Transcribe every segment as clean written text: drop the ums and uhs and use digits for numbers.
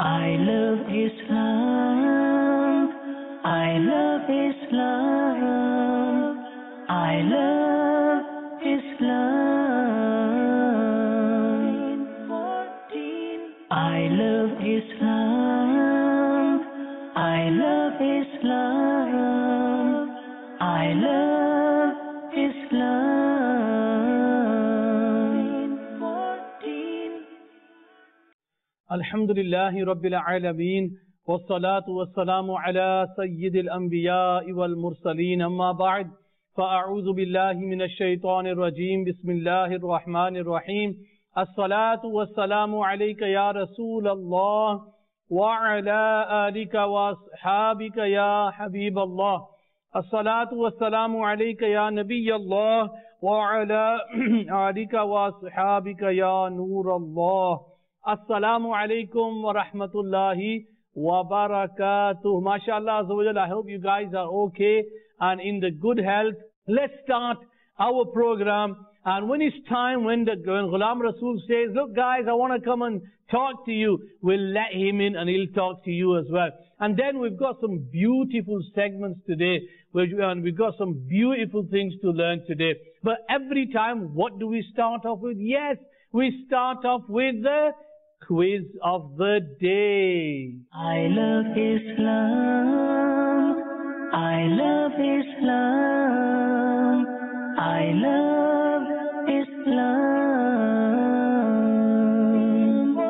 I love Islam. I love Islam. I love Islam. I love Islam. I love Islam. I love Islam. Alhamdulillahi Rabbil Alameen. والصلاة والسلام على سيد الأنبياء والمرسلين أما بعد فأعوذ بالله من الشيطان الرجيم بسم الله الرحمن الرحيم الصلاة والسلام عليك يا رسول الله وعلى آلك وأصحابك يا حبيب الله الصلاة والسلام عليك يا نبي الله وعلى آلك وأصحابك يا نور الله السلام عليكم ورحمة الله Wabarakatuh. MashaAllah, I hope you guys are okay and in the good health. Let's start our program. And when it's time, when Ghulam Rasul says, look guys, I want to come and talk to you, we'll let him in and he'll talk to you as well. And then we've got some beautiful segments today. And we've got some beautiful things to learn today. But every time, what do we start off with? Yes, we start off with the quiz of the day. I love Islam. I love Islam. I love Islam.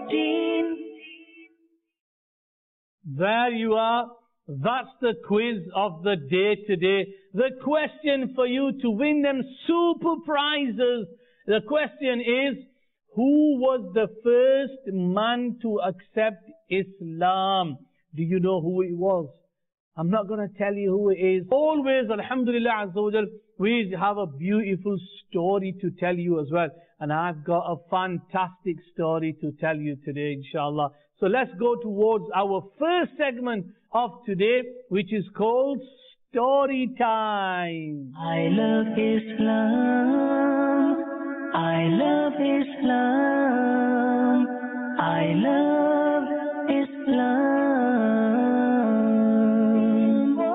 There you are. That's the quiz of the day today. The question for you to win them super prizes. The question is, who was the first man to accept Islam? Do you know who it was? I'm not going to tell you who it is. Always, Alhamdulillah Azza wa Jal, we have a beautiful story to tell you as well. And I've got a fantastic story to tell you today, inshallah. So let's go towards our first segment of today, which is called Story Time. I love Islam. I love Islam. I love Islam.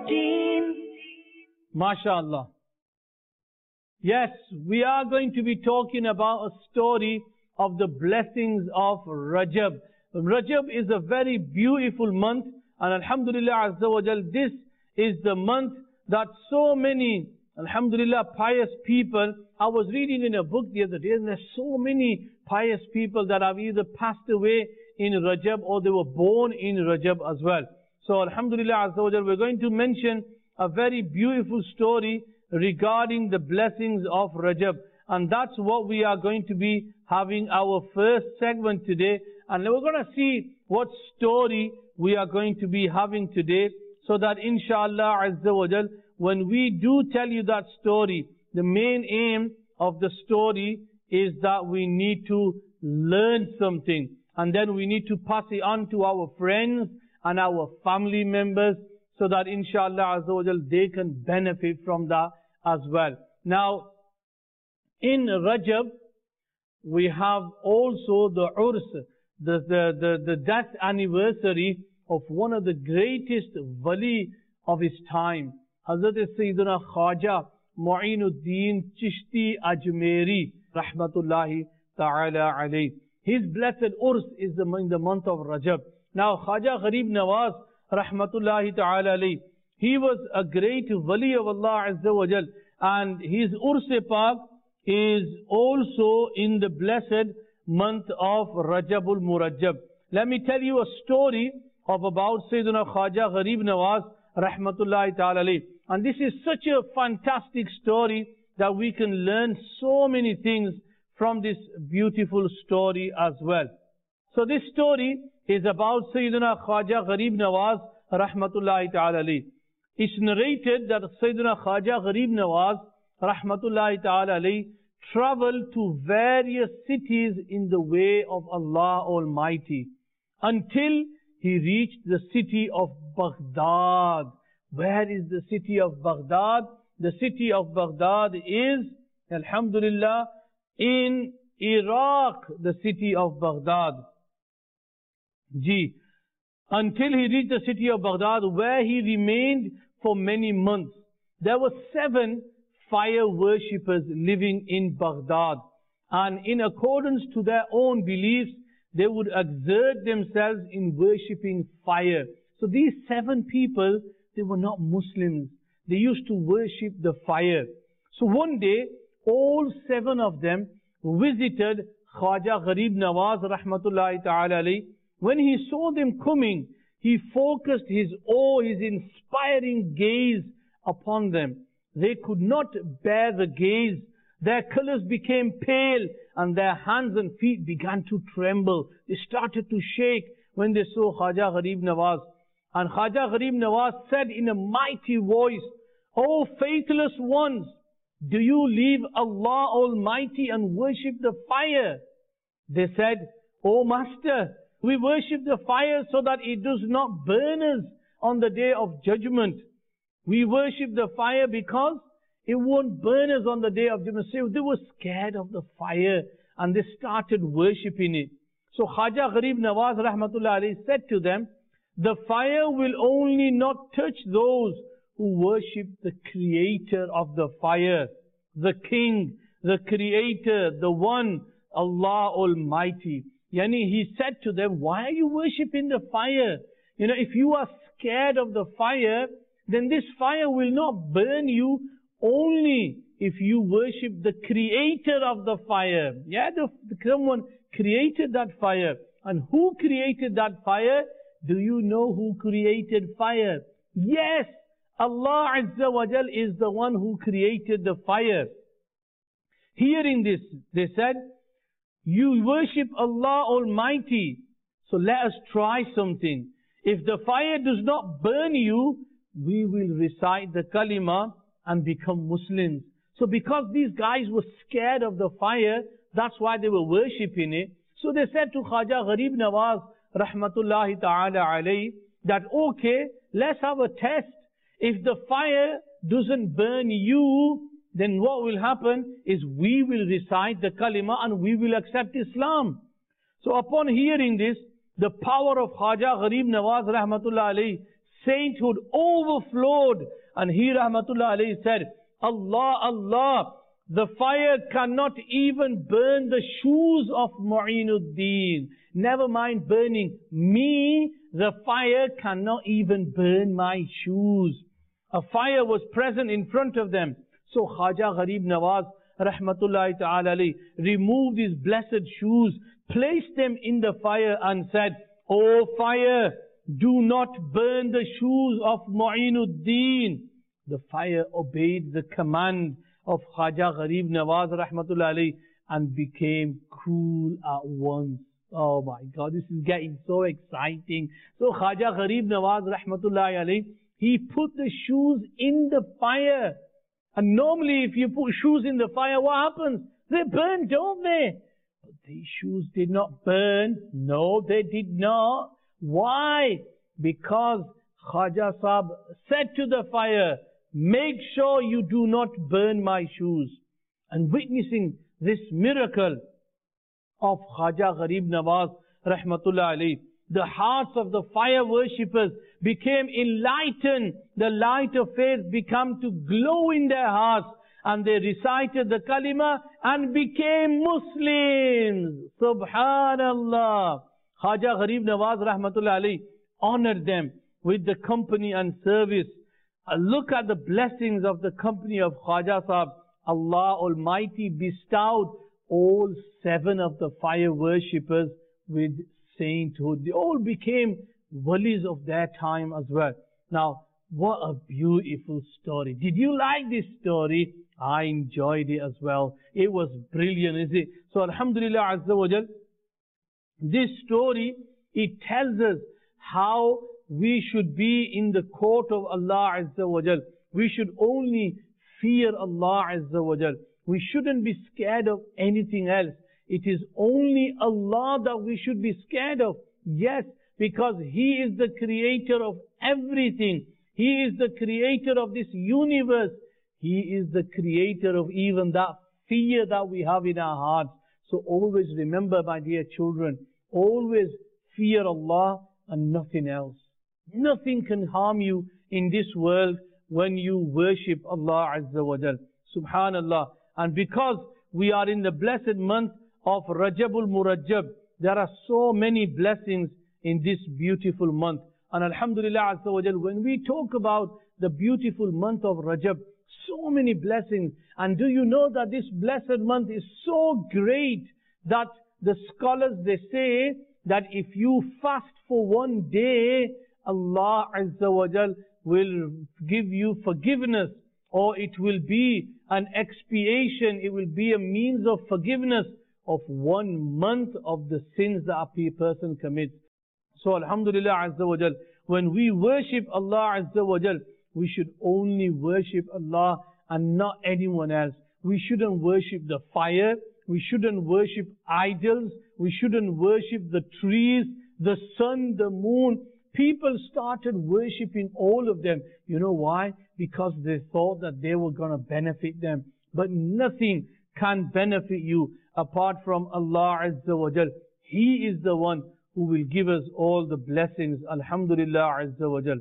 MashaAllah. Yes, we are going to be talking about a story of the blessings of Rajab. Rajab is a very beautiful month, and Alhamdulillah Azza wa Jal, this is the month that so many, Alhamdulillah, pious people. I was reading in a book the other day, and there's so many pious people that have either passed away in Rajab or they were born in Rajab as well. So Alhamdulillah Azza wa Jal, we're going to mention a very beautiful story regarding the blessings of Rajab. And that's what we are going to be having our first segment today. And we're going to see what story we are going to be having today, so that inshallah Azza wa Jal, when we do tell you that story, the main aim of the story is that we need to learn something. And then we need to pass it on to our friends and our family members, so that inshallah Azza wa Jal, they can benefit from that as well. Now, in Rajab, we have also the Urs, the death anniversary of one of the greatest wali of his time, Hazrat Sayyidina Khaja Mu'inuddin Chishti Ajmeri Rahmatullahi Ta'ala alayh. His blessed Urs is in the month of Rajab. Now Khaja Gharib Nawaz Rahmatullahi Ta'ala alayh, he was a great wali of Allah Azza wa Jal, and his Urs-e-Pak is also in the blessed month of Rajabul Murajjab. Let me tell you a story of about Sayyidina Khaja Gharib Nawaz Rahmatullahi Ta'ala alayh. And this is such a fantastic story that we can learn so many things from this beautiful story as well. So this story is about Sayyidina Khaja Gharib Nawaz Rahmatullahi Ta'ala alayh. It's narrated that Sayyidina Khaja Gharib Nawaz Rahmatullahi Ta'ala alayh traveled to various cities in the way of Allah Almighty until he reached the city of Baghdad. Where is the city of Baghdad? The city of Baghdad is, Alhamdulillah, in Iraq, the city of Baghdad. Ji, until he reached the city of Baghdad, where he remained for many months. There were 7 fire worshippers living in Baghdad. And in accordance to their own beliefs, they would exert themselves in worshipping fire. So these 7 people, they were not Muslims. They used to worship the fire. So one day, all 7 of them visited Khwaja Gharib Nawaz rahmatullahi ta'ala alayhi. When he saw them coming, he focused his awe, his inspiring gaze upon them. They could not bear the gaze. Their colors became pale and their hands and feet began to tremble. They started to shake when they saw Khwaja Gharib Nawaz. And Khwaja Gharib Nawaz said in a mighty voice, "O faithless ones, do you leave Allah Almighty and worship the fire?" They said, "O Master, we worship the fire so that it does not burn us on the day of judgment. We worship the fire because it won't burn us on the day of judgment." So they were scared of the fire and they started worshipping it. So Khwaja Gharib Nawaz rahmatullah alayhi said to them, "The fire will only not touch those who worship the creator of the fire, the king, the creator, the one, Allah Almighty." Yani he said to them, "Why are you worshipping the fire? If you are scared of the fire, then this fire will not burn you only if you worship the creator of the fire." Someone created that fire. And who created that fire? Do you know who created fire? Yes, Allah Azza wa Jal is the one who created the fire. Hearing this, they said, "You worship Allah Almighty, so let us try something. If the fire does not burn you, we will recite the kalima and become Muslims." So because these guys were scared of the fire, that's why they were worshipping it. So they said to Khwaja Gharib Nawaz rahmatullahi ta'ala alayhi that, "Okay, let's have a test. If the fire doesn't burn you, then what will happen is we will recite the kalima and we will accept Islam." So upon hearing this, the power of Khwaja Gharib Nawaz rahmatullah alayhi, sainthood overflowed, and he rahmatullah alayhi said, "Allah, Allah, the fire cannot even burn the shoes of Mu'inuddin. Never mind burning me, the fire cannot even burn my shoes." A fire was present in front of them. So Khwaja Gharib Nawaz rahmatullahi ta'ala alayhi removed his blessed shoes, placed them in the fire and said, "O fire, do not burn the shoes of Mu'inuddin." The fire obeyed the command of Khwaja Gharib Nawaz rahmatullahi alayhi and became cool at once. Oh my God, this is getting so exciting. So Khwaja Gharib Nawaz rahmatullahi alayhi, he put the shoes in the fire. And normally if you put shoes in the fire, what happens? They burn, don't they? But these shoes did not burn. No, they did not. Why? Because Khwaja Sahib said to the fire, "Make sure you do not burn my shoes." And witnessing this miracle of Khwaja Gharib Nawaz rahmatullah alayhi, the hearts of the fire worshippers became enlightened. The light of faith began to glow in their hearts, and they recited the kalima and became Muslims. Subhanallah. Khwaja Gharib Nawaz rahmatullah alayhi honored them with the company and service. Look at the blessings of the company of Khwaja Sahib. Allah Almighty bestowed all 7 of the fire worshippers with sainthood. They all became walis of their time as well. Now, what a beautiful story. Did you like this story? I enjoyed it as well. It was brilliant, is it? So Alhamdulillah Azza wa Jal, this story, it tells us how we should be in the court of Allah Azza wa Jal. We should only fear Allah Azza wa Jal. We shouldn't be scared of anything else. It is only Allah that we should be scared of. Yes, because He is the creator of everything. He is the creator of this universe. He is the creator of even that fear that we have in our hearts. So always remember, my dear children, always fear Allah and nothing else. Nothing can harm you in this world when you worship Allah Azza wa Jal. Subhanallah. And because we are in the blessed month of Rajabul Murajjab, there are so many blessings in this beautiful month. And Alhamdulillah Azza wa Jal, when we talk about the beautiful month of Rajab, so many blessings. And do you know that this blessed month is so great that the scholars, they say that if you fast for one day, Allah Azza wa Jal will give you forgiveness, or it will be an expiation, it will be a means of forgiveness of 1 month of the sins that a person commits. So Alhamdulillah Azza wa Jal, when we worship Allah Azza wa Jal, we should only worship Allah and not anyone else. We shouldn't worship the fire, we shouldn't worship idols, we shouldn't worship the trees, the sun, the moon. People started worshipping all of them. You know why? Because they thought that they were going to benefit them. But nothing can benefit you apart from Allah Azza wa Jal. He is the one who will give us all the blessings. Alhamdulillah Azza wa Jal.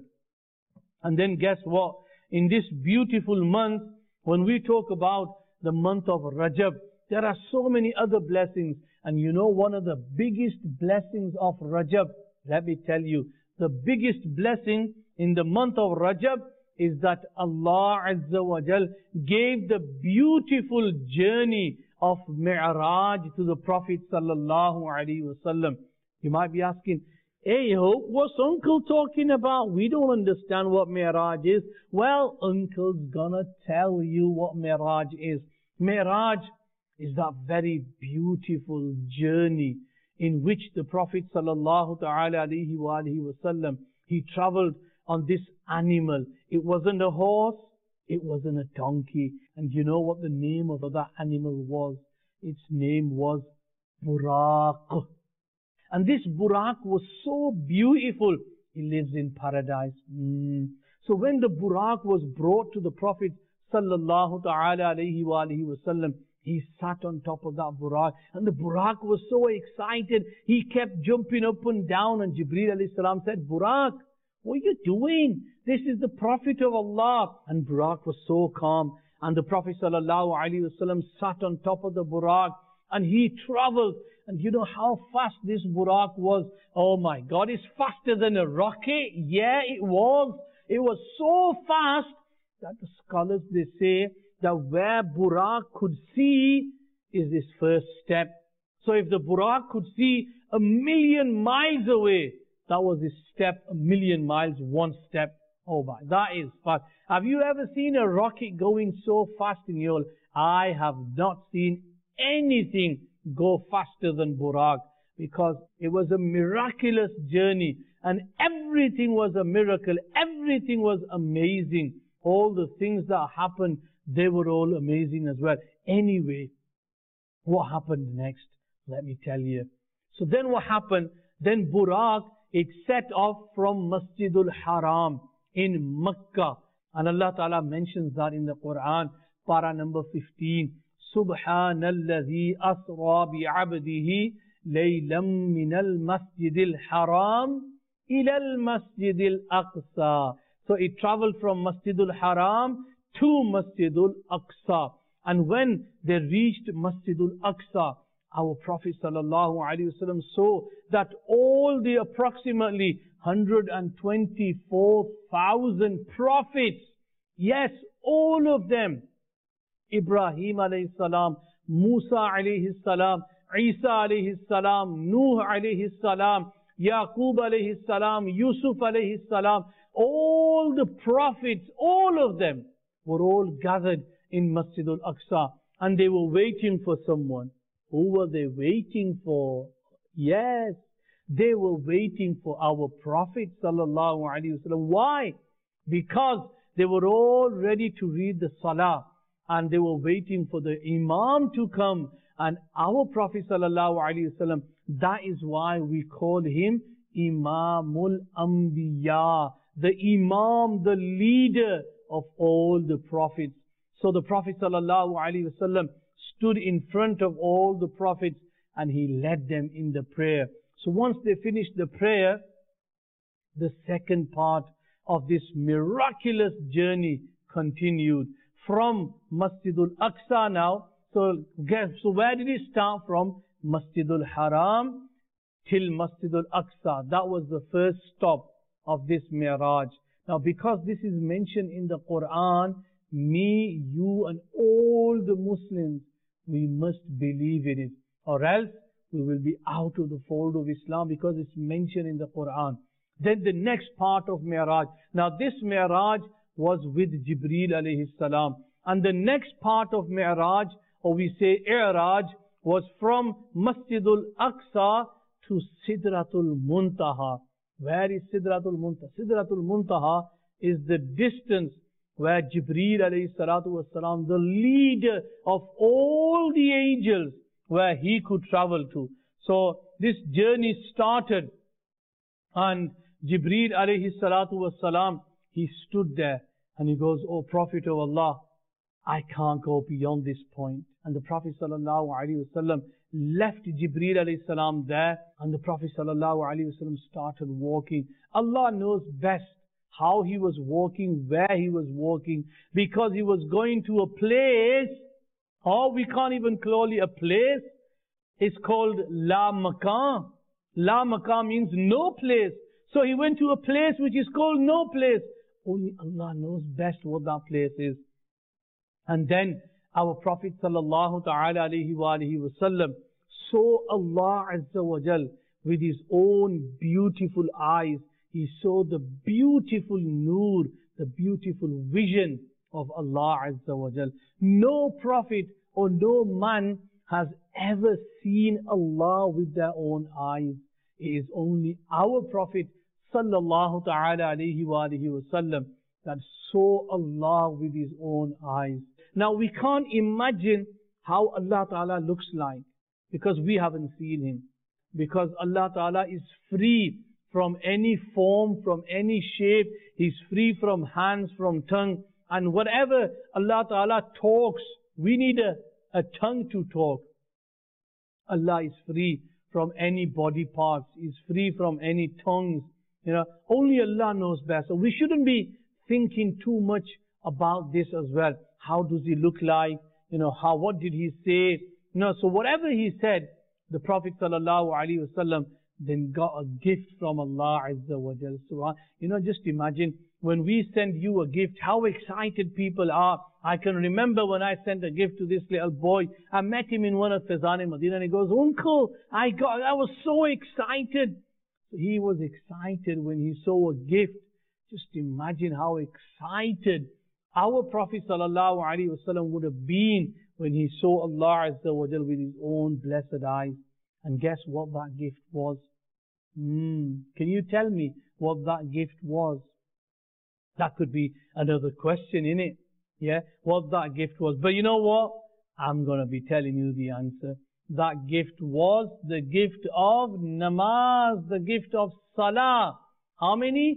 And then guess what? In this beautiful month, when we talk about the month of Rajab, there are so many other blessings. And you know one of the biggest blessings of Rajab, let me tell you, the biggest blessing in the month of Rajab is that Allah Azza wa Jal gave the beautiful journey of Mi'raj to the Prophet Sallallahu Alaihi Wasallam. You might be asking, hey Hope, what's Uncle talking about? We don't understand what Mi'raj is. Well, Uncle's gonna tell you what Mi'raj is. Mi'raj is that very beautiful journey in which the Prophet Sallallahu Ta'ala Alaihi Wasallam, he traveled on this animal. It wasn't a horse, it wasn't a donkey. And you know what the name of that animal was? Its name was Buraq. And this Buraq was so beautiful. He lives in paradise. So when the Buraq was brought to the Prophet Sallallahu Ta'ala Alaihi Wasallam, he sat on top of that Buraq, and the Buraq was so excited, he kept jumping up and down, and Jibreel alayhi salam said, Buraq, what are you doing? This is the Prophet of Allah. And Buraq was so calm, and the Prophet Sallallahu Alaihi Wasallam sat on top of the Buraq, and he traveled. And you know how fast this Buraq was? Oh my God, it's faster than a rocket. Yeah, it was. It was so fast that the scholars, they say, that where Buraq could see is this first step. So if the Buraq could see 1,000,000 miles away, that was his step, 1,000,000 miles, one step. Oh my, that is fast. Have you ever seen a rocket going so fast in your life? I have not seen anything go faster than Buraq, because it was a miraculous journey and everything was a miracle. Everything was amazing. All the things that happened, they were all amazing as well. Anyway, what happened next? Let me tell you. So then what happened? Then Buraq, it set off from Masjidul Haram in Makkah. And Allah Ta'ala mentions that in the Quran, para number 15. Subhanalladhi asra bi'abdihi laylam minal masjidil haram ilal masjidil aqsa. So it traveled from Masjidul Haram to Masjidul Aqsa. And when they reached Masjidul Aqsa, our Prophet Sallallahu Alaihi Wasallam saw that all the approximately 124,000 prophets, yes, all of them, Ibrahim alayhi salam, Musa alayhi salam, Isa alayhi salam, Nuh alayhi salam, Yaqub alayhi salam, Yusuf alayhi salam, all the prophets, all of them were all gathered in Masjidul Aqsa, and they were waiting for someone. Who were they waiting for? Yes, they were waiting for our Prophet Sallallahu Alaihi Wasallam. Why? Because they were all ready to read the Salah, and they were waiting for the Imam to come. And our Prophet Sallallahu Alaihi Wasallam, that is why we call him Imamul Anbiya, the Imam, the leader of all the prophets. So the Prophet Sallallahu Alaihi Wasallam stood in front of all the prophets and he led them in the prayer. So once they finished the prayer, the second part of this miraculous journey continued from Masjidul Aqsa now. So where did it start from? Masjidul Haram till Masjidul Aqsa. That was the first stop of this Mi'raj. Now because this is mentioned in the Quran, me, you and all the Muslims, we must believe in it. Or else we will be out of the fold of Islam because it's mentioned in the Quran. Then the next part of Mi'raj. Now this Mi'raj was with Jibreel alayhi salam. And the next part of Mi'raj, or we say I'raj, was from Masjidul Aqsa to Sidratul Muntaha. Where is Sidratul Muntaha? Sidratul Muntaha is the distance where Jibreel alayhi salatu wasalam, the leader of all the angels, where he could travel to. So this journey started, and Jibreel alayhi salatu wasalam, he stood there and he goes, "Oh Prophet of Allah, I can't go beyond this point." And the Prophet sallallahu alaihi wasallam left Jibreel alayhi salam there, and the Prophet sallallahu alaihi wasallam started walking. Allah knows best how he was walking, where he was walking, because he was going to a place, or we can't even call it a place. It's called La Makan. La Makan means no place. So he went to a place which is called no place. Only Allah knows best what that place is. And then our Prophet sallallahu ta'ala alayhi wa alihi wasallam saw Allah Azza wa Jal with his own beautiful eyes. He saw the beautiful nur, the beautiful vision of Allah Azza wa Jal. No prophet or no man has ever seen Allah with their own eyes. It is only our Prophet sallallahu ta'ala alayhi wa alihi wasallam that saw Allah with his own eyes. Now we can't imagine how Allah Ta'ala looks like, because we haven't seen him. Because Allah Ta'ala is free from any form, from any shape. He's free from hands, from tongue. And whatever Allah Ta'ala talks, we need a tongue to talk. Allah is free from any body parts. He's free from any tongues. Only Allah knows best. So we shouldn't be thinking too much about this as well. How does he look like? What did he say? So whatever he said, the Prophet sallallahu alaihi wasallam then got a gift from Allah Azza wa Jal. So, just imagine when we send you a gift, how excited people are. I can remember when I sent a gift to this little boy. I met him in one of Fezan-e-Madinah, and he goes, "Uncle, I was so excited." So he was excited when he saw a gift. Just imagine how excited our Prophet sallallahu alaihi wasallam would have been when he saw Allah Azza wa Jal with his own blessed eyes. And guess what that gift was? Can you tell me what that gift was? That could be another question, innit? Yeah, what that gift was. But you know what? I'm going to be telling you the answer. That gift was the gift of namaz, the gift of salah. How many?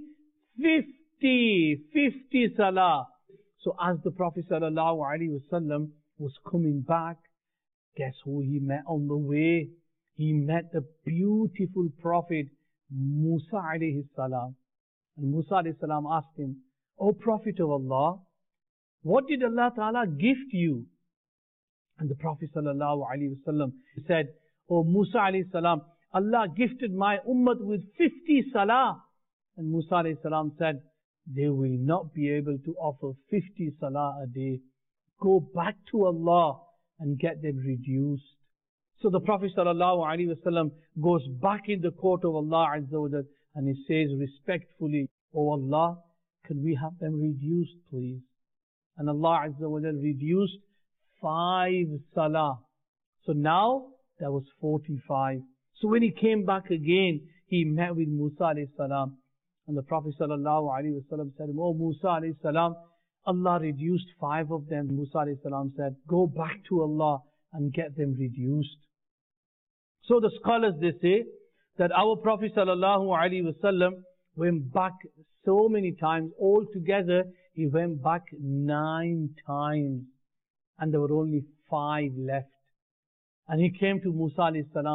50 salah. So as the Prophet sallallahu alaihi wasallam was coming back, guess who he met on the way? He met the beautiful Prophet Musa alayhi salam. And Musa alayhi salam asked him, "O Prophet of Allah, what did Allah Ta'ala gift you?" And the Prophet sallallahu alaihi wasallam said, "O Musa alayhi salam, Allah gifted my ummah with 50 salah." And Musa alayhi salam said, "They will not be able to offer 50 salah a day. Go back to Allah and get them reduced." So the Prophet ﷺ goes back in the court of Allah Azza wa Jal, and he says respectfully, "Oh Allah, can we have them reduced, please?" And Allah Azza wa Jal reduced 5 salah. So now there was 45. So when he came back again, he met with Musa alayhi salam. And the Prophet ﷺ said, "Oh Musa alayhi salam, Allah reduced 5 of them." Musa alayhi salam said, "Go back to Allah and get them reduced." So the scholars, they say that our Prophet ﷺ went back so many times. Altogether, he went back 9 times. And there were only 5 left. And he came to Musa alayhi salam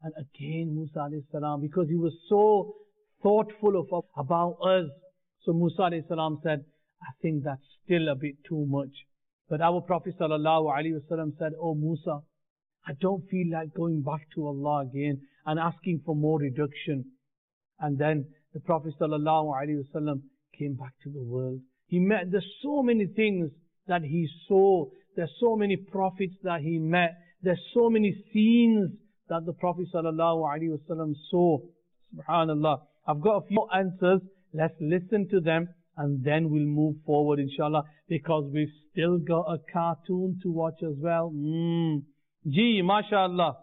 And again Musa alayhi salam, because he was so thoughtful about us, so Musa alayhi salam said, I think that's still a bit too much. But our Prophet sallallahu alaihi wasallam said, oh Musa, I don't feel like going back to Allah again and asking for more reduction. And then the Prophet sallallahu alaihi wasallam came back to the world. He met, there's so many things that he saw. There's so many prophets that he met. There's so many scenes that the Prophet sallallahu alaihi wasallam saw. Subhanallah. I've got a few answers. Let's listen to them and then we'll move forward inshallah, because we've still got a cartoon to watch as well. Gee, mashallah.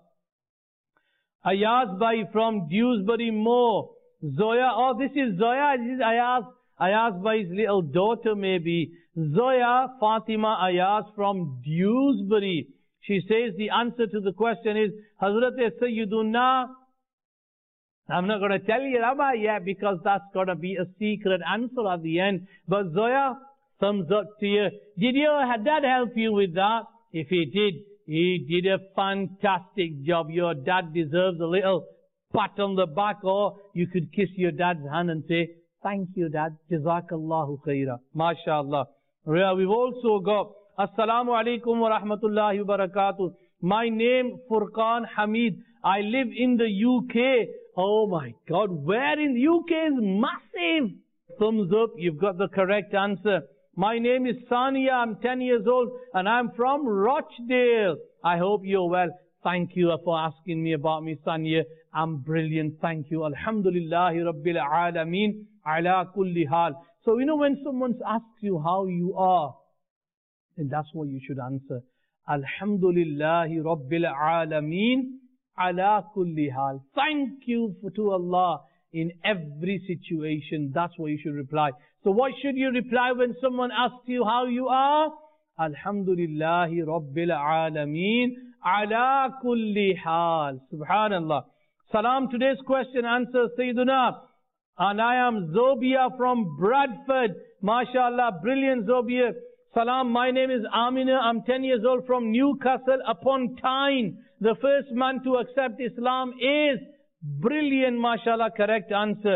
Ayaz Bhai from Dewsbury Moor. Zoya, oh this is Zoya, this is Ayaz Bhai's little daughter maybe. Zoya Fatima Ayaz from Dewsbury. She says the answer to the question is Hazrat Sayyiduna. I'm not going to tell you Rabbi yet because that's going to be a secret answer at the end. But Zoya, thumbs up to you. Did your dad help you with that? If he did a fantastic job. Your dad deserves a little pat on the back, or you could kiss your dad's hand and say, thank you dad, Jazakallahu khaira. MashaAllah. We've also got Assalamu alaikum wa rahmatullahi wa barakatuh. My name Furqan Hamid. I live in the UK. Oh my God, where in the UK is massive. Thumbs up, you've got the correct answer. My name is Sania, I'm 10 years old and I'm from Rochdale. I hope you're well. Thank you for asking me about me, Sania. I'm brilliant, thank you. Alhamdulillahi Rabbil Alameen ala kulli hal. So you know when someone asks you how you are, then that's what you should answer. Alhamdulillahi Rabbil Alameen ala kulli hal. Thank you to Allah in every situation. That's what you should reply. So what should you reply when someone asks you how you are? Alhamdulillahi Rabbil Alameen ala kulli hal. Subhanallah. Salam, today's question answer Sayyiduna. And I am Zobia from Bradford. MashaAllah, brilliant Zobia. Salam, my name is Amina. I'm 10 years old from Newcastle upon Tyne. The first man to accept Islam is brilliant, mashallah, correct answer.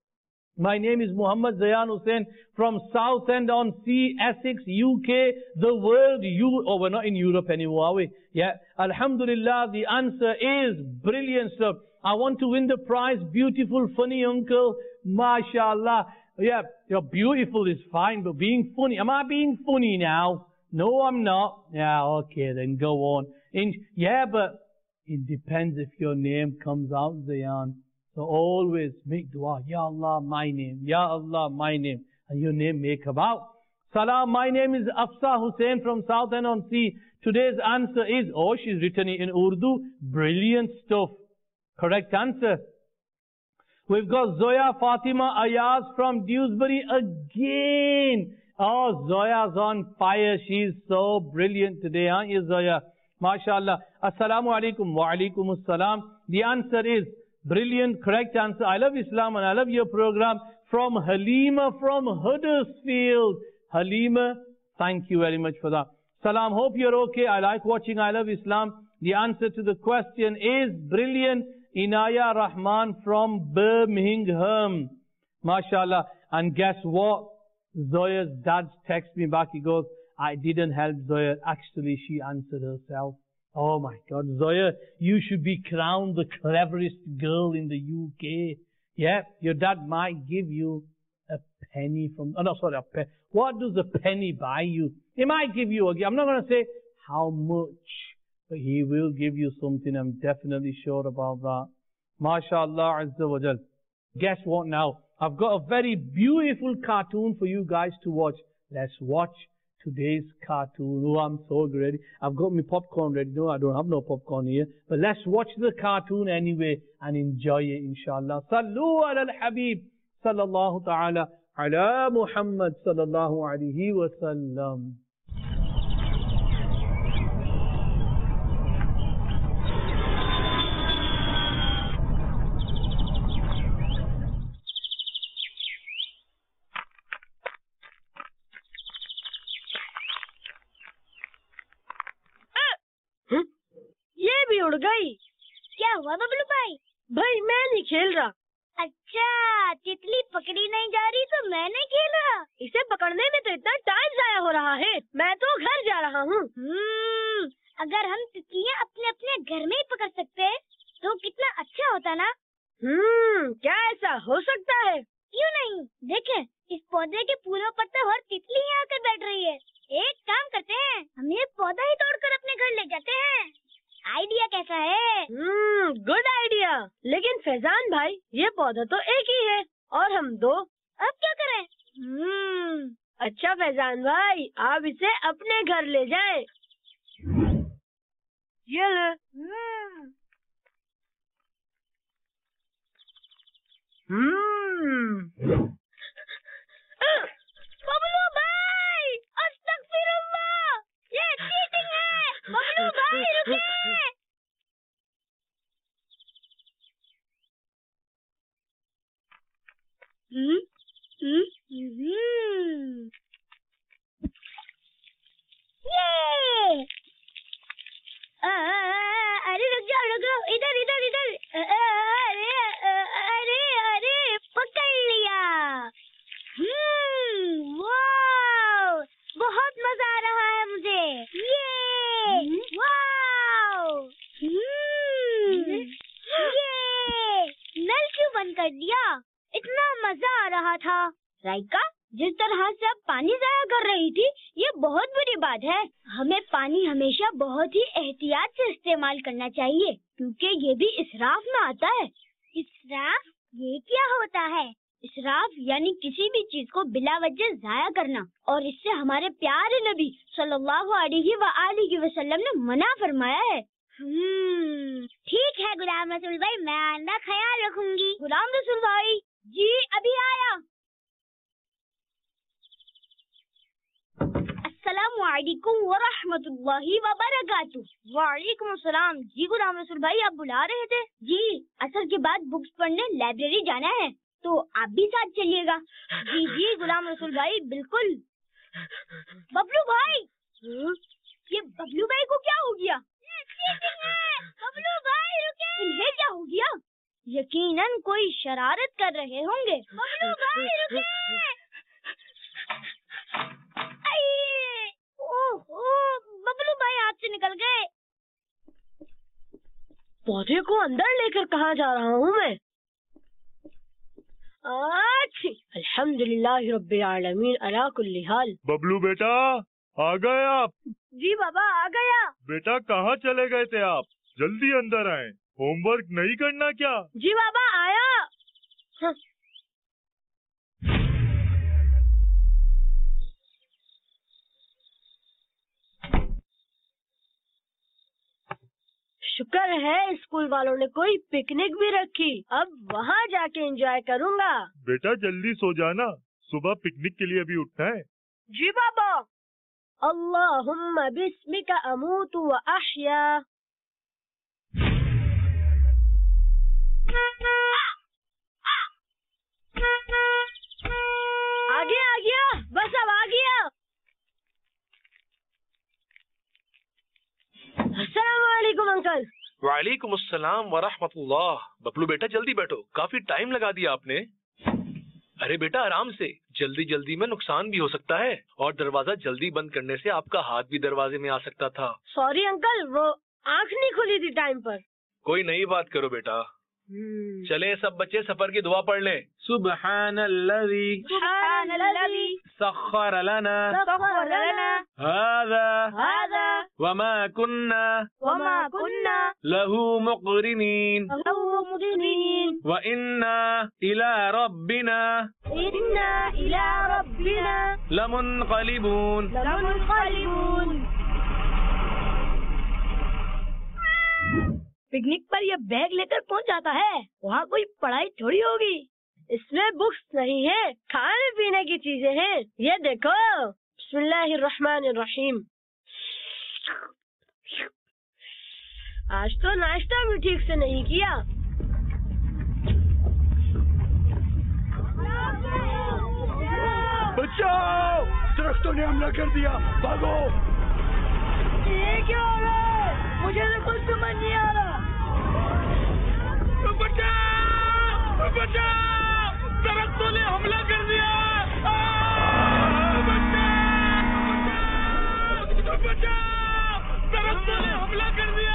My name is Muhammad Zayan Hussain from Southend-on-Sea, Essex, UK, the world. Oh, we're not in Europe anymore, are we? Yeah. Alhamdulillah, the answer is brilliant, sir. I want to win the prize. Beautiful, funny uncle. MashaAllah. Yeah, you're beautiful is fine, but being funny. Am I being funny now? No, I'm not. Yeah, okay, then go on. Yeah, but it depends if your name comes out, Zayan. So always make dua. Ya Allah, my name. Ya Allah, my name. And your name may come out. Salam, my name is Afsa Hussain from Southend-on-Sea. Today's answer is, oh, she's written it in Urdu. Brilliant stuff. Correct answer. We've got Zoya Fatima Ayaz from Dewsbury again. Oh, Zoya's on fire. She's so brilliant today, aren't you, Zoya? MashaAllah. Assalamu alaikum wa alaikum assalam. The answer is brilliant, correct answer. I love Islam and I love your program. From Halima from Huddersfield. Halima, thank you very much for that. Salam, hope you're okay. I like watching I Love Islam. The answer to the question is brilliant. Inaya Rahman from Birmingham. MashaAllah. And guess what? Zoya's dad texted me back. He goes, I didn't help Zoya. Actually, she answered herself. Oh my God, Zoya, you should be crowned the cleverest girl in the UK. Yeah, your dad might give you a penny from, oh no, sorry, a penny. What does a penny buy you? He might give you I'm not going to say how much, but he will give you something. I'm definitely sure about that. MashaAllah Azza wa Jal. Guess what now? I've got a very beautiful cartoon for you guys to watch. Let's watch today's cartoon. Oh, I'm so ready. I've got my popcorn ready. No, I don't have no popcorn here. But let's watch the cartoon anyway and enjoy it, inshallah. Sallu ala al-Habib. Sallallahu ta'ala ala Muhammad sallallahu alayhi wa sallam. ये भी उड़ गई, क्या हुआ बबलू भाई? भाई मैं नहीं खेल रहा। अच्छा, तितली पकड़ी नहीं जा रही तो मैं नहीं खेल रहा। इसे पकड़ने में तो इतना टाइम जाया हो रहा है। मैं तो घर जा रहा हूँ। अगर हम तितलियाँ अपने अपने घर में ही पकड़ सकते तो कितना अच्छा होता ना। क्या ऐसा हो सकता है? क्यों नहीं, देखे इस पौधे के फूलों पर तो हर तितली आकर बैठ रही है। एक काम करते हैं, हम ये पौधा ही तोड़कर अपने घर ले जाते हैं। आइडिया कैसा है? Good idea. लेकिन फैजान भाई, ये पौधा तो एक ही है और हम दो। अब क्या करें? अच्छा फैजान भाई, आप इसे अपने घर ले जाएं। ये ले। बबलू भाई, अस्तगफिरुल्लाह, ये चीटिंग है। बबलू भाई रुकिए। ये अरे रुक जाओ, इधर इधर इधर। अरे पकड़ लिया। वाव, बहुत मजा आ रहा है मुझे। ये वाव, ये नल क्यों बंद कर दिया? इतना मजा आ रहा था। राइका, जिस तरह से आप पानी जाया कर रही थी, ये बहुत बुरी बात है। हमें पानी हमेशा बहुत ही एहतियात से इस्तेमाल करना चाहिए, क्योंकि ये भी इसराफ में आता है। इसराफ? ये क्या होता है? इसराफ यानी किसी भी चीज को बिला वजह जाया करना, और इससे हमारे प्यारे नबी सल्लल्लाहु अलैहि वसल्लम ने मना फरमाया है। ठीक है गुलाम रसूल भाई, मैं आइंदा ख्याल रखूंगी। गुलाम रसूल भाई जी अभी आया। अस्सलामु अलैकुम व रहमतुल्लाहि व बरकातुहू। वालेकुम अस्सलाम। जी गुलाम रसूल भाई, आप बुला रहे थे? जी, असर के बाद बुक्स पढ़ने लाइब्रेरी जाना है, तो आप भी साथ चलिएगा। जी जी गुलाम रसूल भाई, बिल्कुल। बबलू भाई, ये बबलू भाई को क्या हो गया? बबलू भाई रुके। इन्हें क्या हो गया? यकीनन कोई शरारत कर रहे होंगे। बबलू भाई रुके। ओहो, बबलू भाई हाथ से निकल गए। पौधे को अंदर लेकर कहाँ जा रहा हूँ मैं? अल्हम्दुलिल्लाह रब्बिल आलमीन अला कुल्ली हाल। बबलू बेटा, आ गए आप? जी बाबा, आ गया। बेटा कहाँ चले गए थे आप? जल्दी अंदर आए। होमवर्क नहीं करना क्या? जी बाबा, आया। शुक्र है स्कूल वालों ने कोई पिकनिक भी रखी। अब वहाँ जाके एंजॉय करूँगा। बेटा जल्दी सो जाना, सुबह पिकनिक के लिए अभी उठना है। जी बाबा। अल्लाहुम्मा बिस्मिका अमूतु व अहया। आ गया, बस अब आ गया। अस्सलाम वालेकुम अंकल। वालेकुम अस्सलाम व रहमतुल्लाह। बबलू बेटा जल्दी बैठो, काफी टाइम लगा दिया आपने। अरे बेटा आराम से, जल्दी जल्दी में नुकसान भी हो सकता है, और दरवाजा जल्दी बंद करने से आपका हाथ भी दरवाजे में आ सकता था। सॉरी अंकल, वो आँख नहीं खुली थी टाइम पर। कोई नई बात करो बेटा। चले सब बच्चे सफर की दुआ पढ़ लें। सुब्हानल्लज़ी सख्खर लना हाज़ा वमा कुन्ना लहू मुक़रिनीन व इन्ना इला रब्बिना लमुनक़लिबून। पिकनिक पर ये बैग लेकर पहुंच जाता है, वहाँ कोई पढ़ाई थोड़ी होगी। इसमें बुक्स नहीं है, खाने पीने की चीजें हैं। ये देखो, बिस्मिल्लाहिर्रहमानिर्रहीम। आज तो नाश्ता भी ठीक से नहीं किया। बचाओ, दरख्तों ने हमला कर दिया, भागो। ये क्या हो रहा है? मुझे तो कुछ समझ नहीं आ रहा। बचाओ, दरख्तों ने हमला कर दिया। बचाओ, दरख्तों ने हमला कर दिया।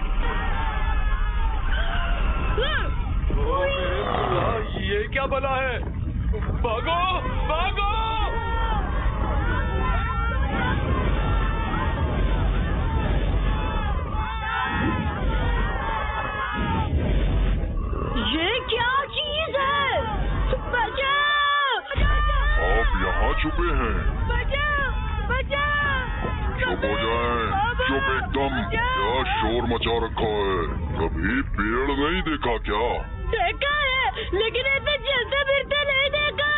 ये क्या बला है? भागो भागो! ये क्या चीज है? बचाओ! आप यहाँ छुपे हैं? बचाओ! बचाओ! चुप हो जाएं, चुप एकदम। क्या शोर मचा रखा है? कभी पेड़ नहीं देखा क्या? देखा है, लेकिन ऐसे चलते फिरते नहीं देखा।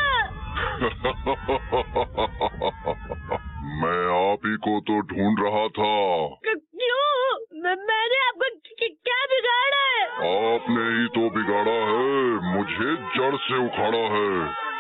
मैं आप ही को तो ढूंढ रहा था। क्यों? मैंने आपको क्या बिगाड़ा है? आपने ही तो बिगाड़ा है, मुझे जड़ से उखाड़ा है।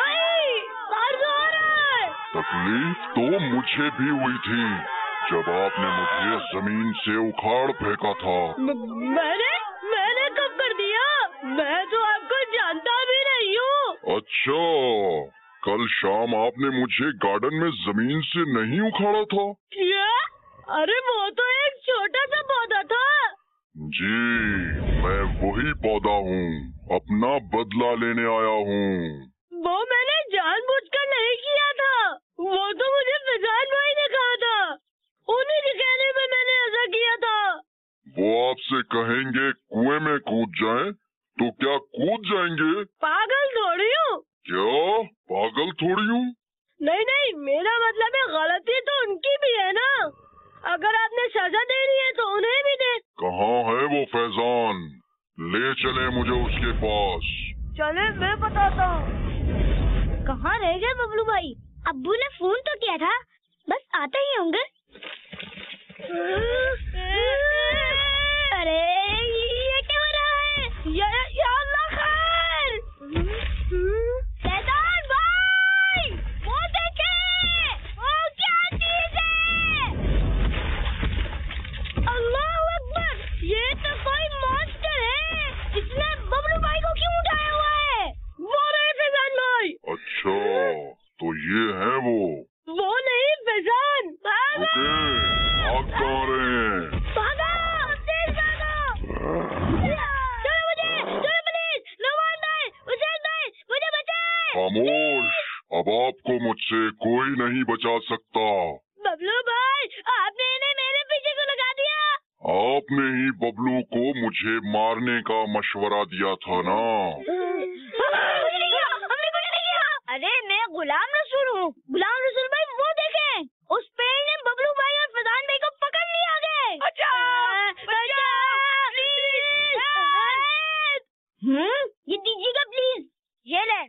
तकलीफ तो मुझे भी हुई थी जब आपने मुझे जमीन से उखाड़ फेंका था। मैंने कब कर दिया? मैं तो आपको जानता भी नहीं हूँ। अच्छा, कल शाम आपने मुझे गार्डन में जमीन से नहीं उखाड़ा था? क्या? अरे वो तो एक छोटा सा पौधा था। जी, मैं वही पौधा हूँ, अपना बदला लेने आया हूँ। वो मैंने जानबूझकर नहीं किया था, वो तो मुझे फिजान भाई ने कहा था। उन्हीं के कहने में मैंने ऐसा किया था। वो आपसे कहेंगे कुएं में कूद जाएं, तो क्या कूद जाएंगे? पागल थोड़ी हूँ। क्या पागल थोड़ी हूँ? नहीं, मेरा मतलब है गलती तो उनकी भी है ना। अगर आपने सजा देनी है तो उन्हें भी दे। कहाँ है वो फैजान? ले चले मुझे उसके पास। चले, मैं बताता हूँ। कहाँ रह गए बबलू भाई? अब्बू ने फोन तो किया था, बस आते ही होंगे। अरे ये क्या हो रहा है? या अल्लाह खैर! फैजान भाई, वो देखे, वो क्या चीज है? अल्लाह अकबर! ये तो कोई मॉन्स्टर है। इसने बबलू भाई को क्यों उठाया हुआ है? वो रहे फैजान भाई। अच्छा, तो ये है वो? वो नहीं, फैजान। रुके, भाग कहाँ रहे हैं? भागो, तेज भागो! चलो प्लीज, नुमान भाई, हुसैन भाई, मुझे बचाएं! खामोश, अब आपको मुझसे कोई नहीं बचा सकता। बबलू भाई, आपने इन्हें मेरे पीछे को लगा दिया। आपने ही बबलू को मुझे मारने का मशवरा दिया था ना? हमने कुछ नहीं किया। अरे मैं गुलाम रसूल हूँ। गुलाम रसूल भाई, वो देखें, उस पेड़ ने बबलू भाई और फैजान भाई को पकड़ लिया गए। ये दीजिएगा प्लीज। ये ले।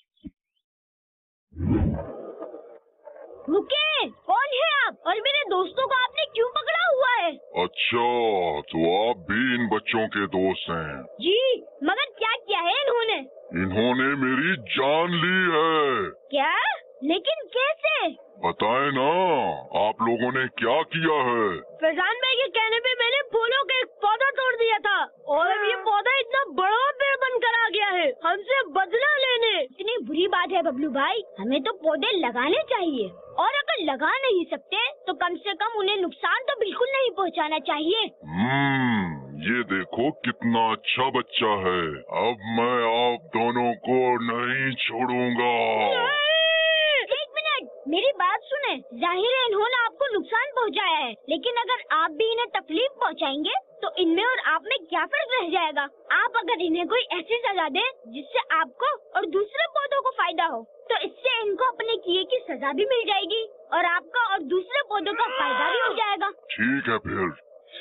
रुके, कौन है आप? और मेरे दोस्तों को आपने क्यों पकड़ा हुआ है? अच्छा, तो आप भी इन बच्चों के दोस्त हैं? जी, मगर क्या किया है इन्होंने? इन्होंने मेरी जान ली है। क्या? लेकिन कैसे? बताए ना, आप लोगों ने क्या किया है? फैजान भाई के कहने पे मैंने फूलों का एक पौधा तोड़ दिया था, और अब ये पौधा इतना बड़ा पेड़ बनकर आ गया है हमसे बदला लेने। इतनी बुरी बात है बबलू भाई, हमें तो पौधे लगाने चाहिए, और अगर लगा नहीं सकते तो कम से कम उन्हें नुकसान तो बिल्कुल नहीं पहुंचाना चाहिए। ये देखो कितना अच्छा बच्चा है। अब मैं आप दोनों को नहीं छोड़ूंगा। एक मिनट, मेरी बात सुने। जाहिर है इन्होंने आपको नुकसान पहुंचाया है, लेकिन अगर आप भी इन्हें तकलीफ पहुंचाएंगे तो इनमें और आप में क्या फर्क रह जाएगा? आप अगर इन्हें कोई ऐसी सजा दें जिससे आपको और दूसरे पौधों को फायदा हो, तो इससे इनको अपने किए की सजा भी मिल जाएगी और आपका और दूसरे पौधों का फायदा भी हो जाएगा। ठीक है फिर।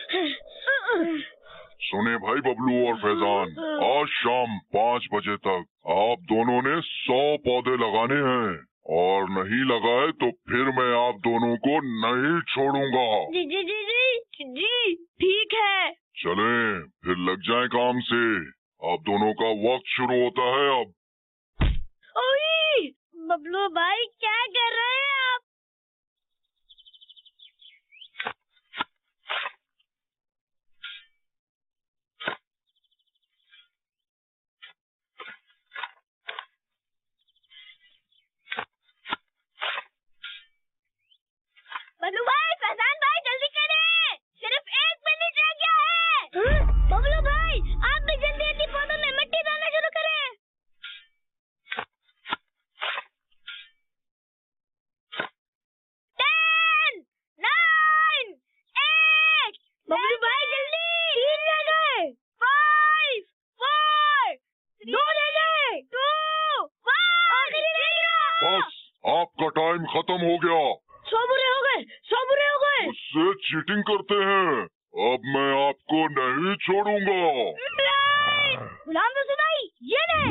सुने भाई बबलू और फैजान, आज शाम 5 बजे तक आप दोनों ने 100 पौधे लगाने हैं, और नहीं लगाए तो फिर मैं आप दोनों को नहीं छोड़ूंगा। जी जी जी जी जी, ठीक है। चलें, फिर लग जाए काम से। आप दोनों का वक्त शुरू होता है अब। ओए, बबलू भाई क्या कर रहे हैं आप? बस आपका टाइम खत्म हो गया। 100 बुरे हो गए, 100 बुरे हो गए। उससे चीटिंग करते हैं। अब मैं आपको नहीं छोड़ूंगा। गुलाम रसूल भाई, ये ले।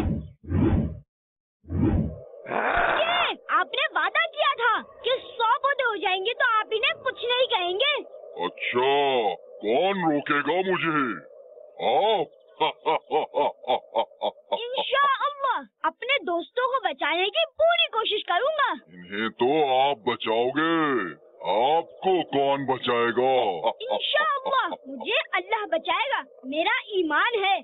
ये आपने वादा किया था कि 100 पौधे हो जाएंगे तो आप इन्हें कुछ नहीं कहेंगे। अच्छा, कौन रोकेगा मुझे? आप? इंशाअल्लाह अपने दोस्तों को बचाने की पूरी कोशिश करूंगा। इन्हें तो आप बचाओगे, आपको कौन बचाएगा? इंशाअल्लाह मुझे अल्लाह बचाएगा, मेरा ईमान है।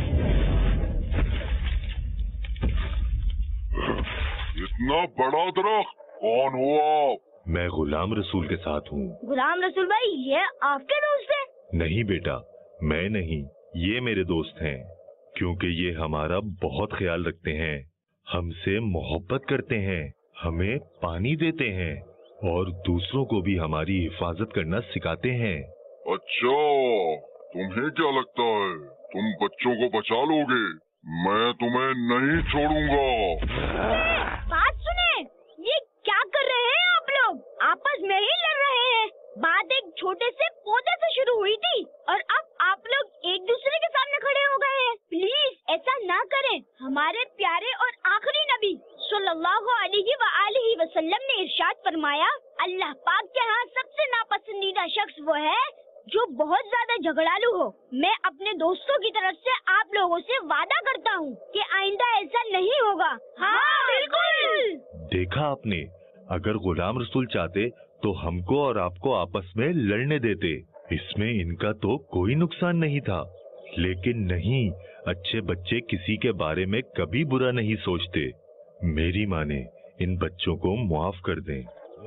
इतना बड़ा दरख्त, कौन हो आप? मैं गुलाम रसूल के साथ हूँ। गुलाम रसूल भाई, ये आपके दोस्त है? नहीं बेटा, मैं नहीं, ये मेरे दोस्त हैं, क्योंकि ये हमारा बहुत ख्याल रखते हैं, हमसे मोहब्बत करते हैं, हमें पानी देते हैं और दूसरों को भी हमारी हिफाजत करना सिखाते हैं। अच्छा, तुम्हें क्या लगता है तुम बच्चों को बचा लोगे? मैं तुम्हें नहीं छोड़ूंगा। बात सुने, ये क्या कर रहे हैं आप लोग? आपस में ही लड़ रहे हैं। बात एक छोटे से पौधे से शुरू हुई थी और अब आप लोग एक दूसरे के सामने खड़े हो गए हैं। प्लीज ऐसा ना करें। हमारे प्यारे और आखिरी नबी सल्लल्लाहु अलैहि वसल्लम ने इरशाद फरमाया, अल्लाह पाक के यहाँ सबसे नापसंदीदा शख्स वो है जो बहुत ज्यादा झगड़ालू हो। मैं अपने दोस्तों की तरफ से आप लोगों से वादा करता हूँ कि आइंदा ऐसा नहीं होगा। हाँ बिल्कुल। देखा आपने, अगर गुलाम रसूल चाहते तो हमको और आपको आपस में लड़ने देते, इसमें इनका तो कोई नुकसान नहीं था। लेकिन नहीं, अच्छे बच्चे किसी के बारे में कभी बुरा नहीं सोचते। मेरी माने इन बच्चों को माफ कर दें।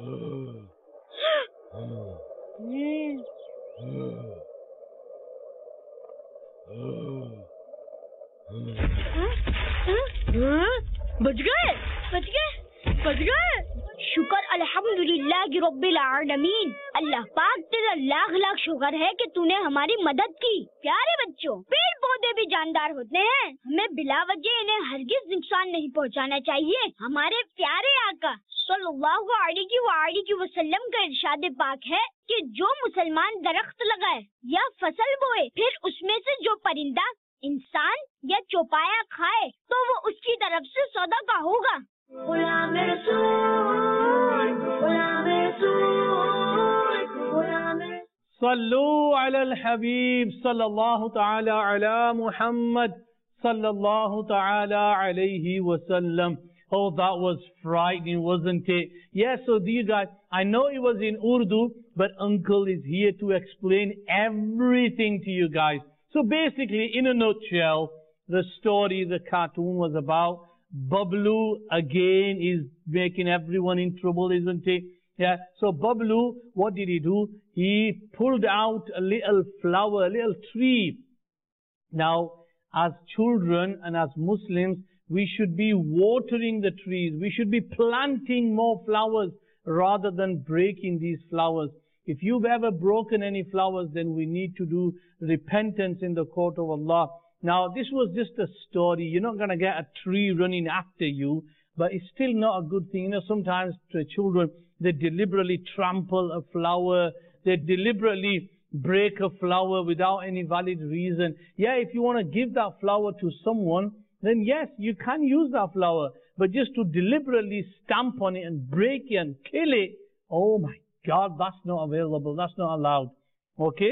बच गए, बच गए, बच गए। शुक्र अल्हम्दुलिल्लाह रब्बिल आलमीन। अल्लाह पाक तेरा लाख लाख शुक्र है कि तूने हमारी मदद की। प्यारे बच्चों, पेड़ पौधे भी जानदार होते हैं, हमें बिला वजह इन्हें हरगिज नुकसान नहीं पहुंचाना चाहिए। हमारे प्यारे आका सल्लल्लाहु अलैहि वसल्लम का इरशाद पाक है कि जो मुसलमान दरख्त लगाए या फसल बोए, फिर उसमें से जो परिंदा इंसान या चौपाया खाए तो वो उसकी तरफ से सदका होगा। गुलाम रसूल, गुलाम रसूल, गुलाम रसूल। सल्लू अलल हबीब सल्लल्लाहु तआला अला मुहम्मद सल्लल्लाहु तआला अलैहि वसल्लम। Oh, that was frightening, wasn't it? Yes, so dear guys, I know it was in Urdu, but Uncle is here to explain everything to you guys. So basically, in a nutshell, the story, the cartoon was about Bablu again is making everyone in trouble, isn't he? Yeah. So Bablu, what did he do? He pulled out a little flower, a little tree. Now, as children and as Muslims, we should be watering the trees. We should be planting more flowers rather than breaking these flowers. If you've ever broken any flowers, then we need to do repentance in the court of Allah. Now, this was just a story. You're not going to get a tree running after you, but it's still not a good thing. You know, sometimes to children, they deliberately trample a flower. They deliberately break a flower without any valid reason. Yeah, if you want to give that flower to someone, then yes, you can use that flower. But just to deliberately stamp on it and break it and kill it, oh my God, that's not available. That's not allowed. Okay?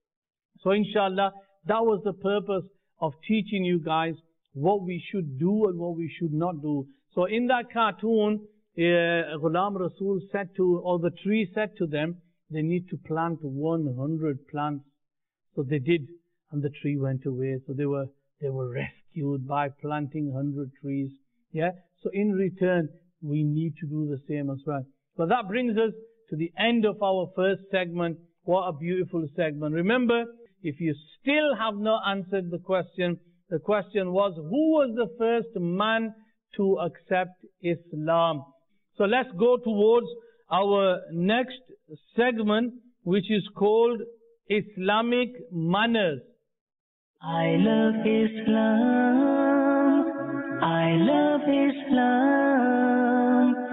So inshallah, that was the purpose of teaching you guys what we should do and what we should not do. So in that cartoon, Ghulam Rasul said to, or the tree said to them, they need to plant 100 plants. So they did, and the tree went away. So they were rescued by planting 100 trees. Yeah. So in return, we need to do the same as well. So that brings us to the end of our first segment. What a beautiful segment. Remember, if you still have not answered the question was, who was the first man to accept Islam? So let's go towards our next segment, which is called Islamic Manners. I love Islam. I love Islam.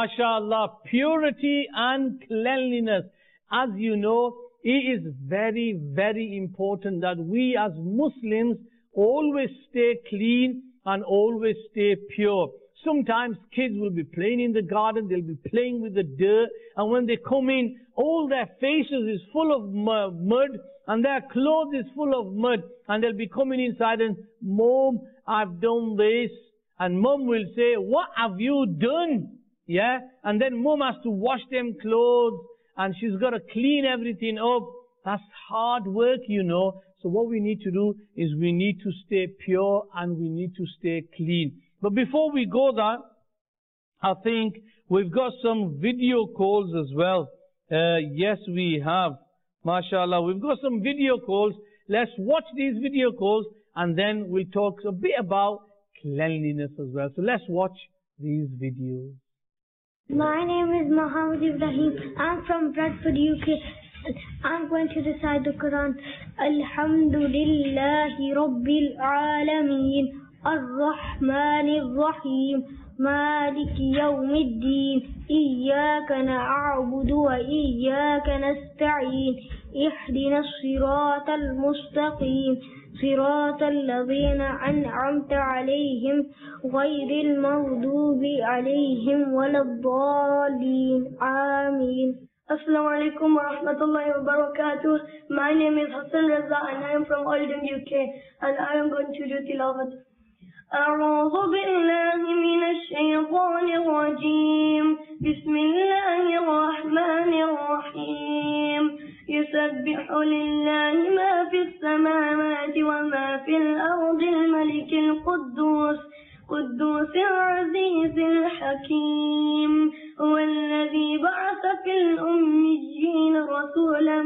MashaAllah, purity and cleanliness. As you know, it is very, very important that we as Muslims always stay clean and always stay pure. Sometimes kids will be playing in the garden, they'll be playing with the dirt, and when they come in, all their faces is full of mud, and their clothes is full of mud, and they'll be coming inside and, Mom, I've done this, and Mom will say, what have you done? Yeah, and then Mom has to wash them clothes, and she's got to clean everything up. That's hard work, you know. So what we need to do is we need to stay pure and we need to stay clean. But before we go there, I think we've got some video calls as well. Yes, we have. MashaAllah, we've got some video calls. Let's watch these video calls and then we'll talk a bit about cleanliness as well. So let's watch these videos. My name is Muhammad Ibrahim. I'm from Bradford, UK. I'm going to recite the Quran. Alhamdulillahi Rabbil Alameen Ar-Rahmanir Rahim Maliki Yawmiddin Iyyaka na'budu wa iyyaka nasta'in Ihdina as-siratal mustaqim صراط الذين أنعمت عليهم غير المغضوب عليهم ولا الضالين آمين. Assalamu alaikum wa rahmatullahi wa barakatuh. My name is Hassan Raza and I am from Oldham, UK, and I am going to do tilawat. أعوذ بالله من الشيطان الرجيم بسم الله الرحمن الرحيم يسبح لله ما في السماوات وما في الأرض الملك القدوس قدوس العزيز الحكيم هو الذي بعث في الأميين رسولا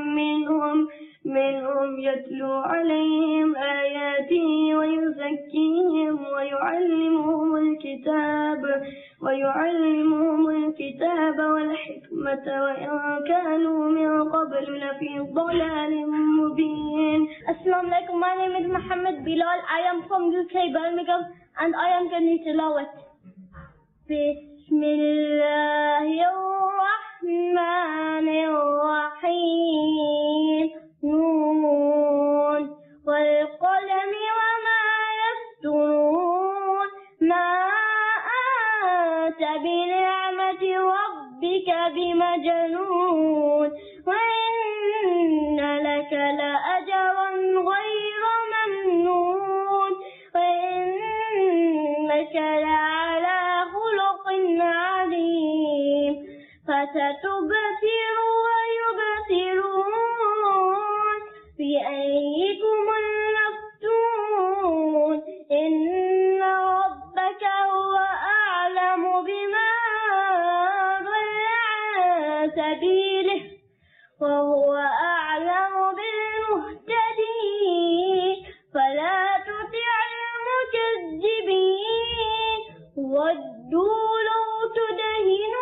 منهم يتلو عليهم آياته ويزكيهم ويعلمهم الكتاب والحكمة وإن كانوا من قبل لفي ضلال مبين. Assalamu alaikum. My name is Muhammad Bilal. I am from UK, Birmingham, and I am going to tilawat. Bismillahir Rahmanir Rahim. Noon wal qalami wa ma yasturun. Ma anta bi ni'mati rabbika bimajnun. Wa inna laka la ajran ghayra mamnun. Wa innaka la'ala khuluqin 'azim. Fasatubsiru wa yubsirun. بأيكم المفتون إن ربك هو أعلم بما ضل عن سبيله وهو أعلم بالمهتدين فلا تطع المكذبين ودوا لو تدهن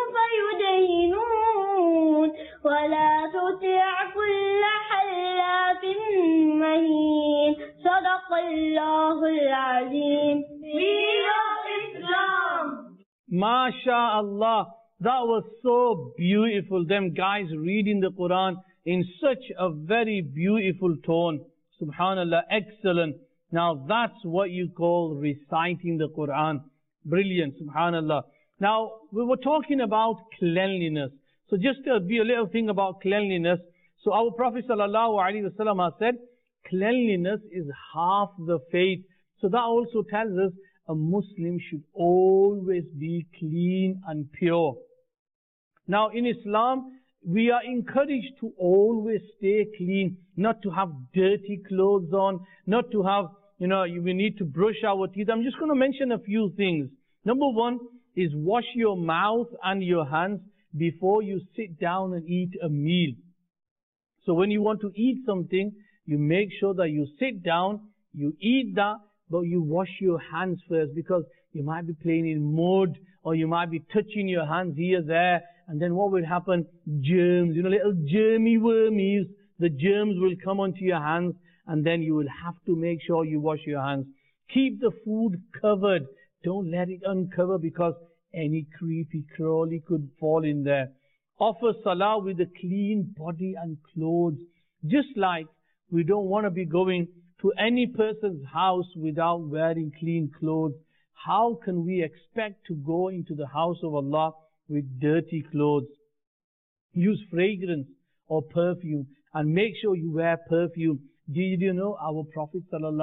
فيدهنون ولا تطع كل حلاف مهين صدق الله العظيم. We love Islam. MashaAllah, that was so beautiful. Them guys reading the Quran in such a very beautiful tone. Subhanallah, excellent. Now that's what you call reciting the Quran. Brilliant, subhanallah. Now, we were talking about cleanliness. So just to be a little thing about cleanliness. So our Prophet ﷺ has said, cleanliness is half the faith. So that also tells us a Muslim should always be clean and pure. Now in Islam, we are encouraged to always stay clean, not to have dirty clothes on, not to have, we need to brush our teeth. I'm just going to mention a few things. Number one is wash your mouth and your hands before you sit down and eat a meal. So when you want to eat something, you make sure that you sit down, you eat that, but you wash your hands first, because you might be playing in mud or you might be touching your hands here, there, and then what will happen? Germs, little germy wormies, the germs will come onto your hands, and then you will have to make sure you wash your hands. Keep the food covered. Don't let it uncover, because any creepy crawly could fall in there. Offer salah with a clean body and clothes. Just like we don't want to be going to any person's house without wearing clean clothes. How can we expect to go into the house of Allah with dirty clothes? Use fragrance or perfume and make sure you wear perfume. Did you know our Prophet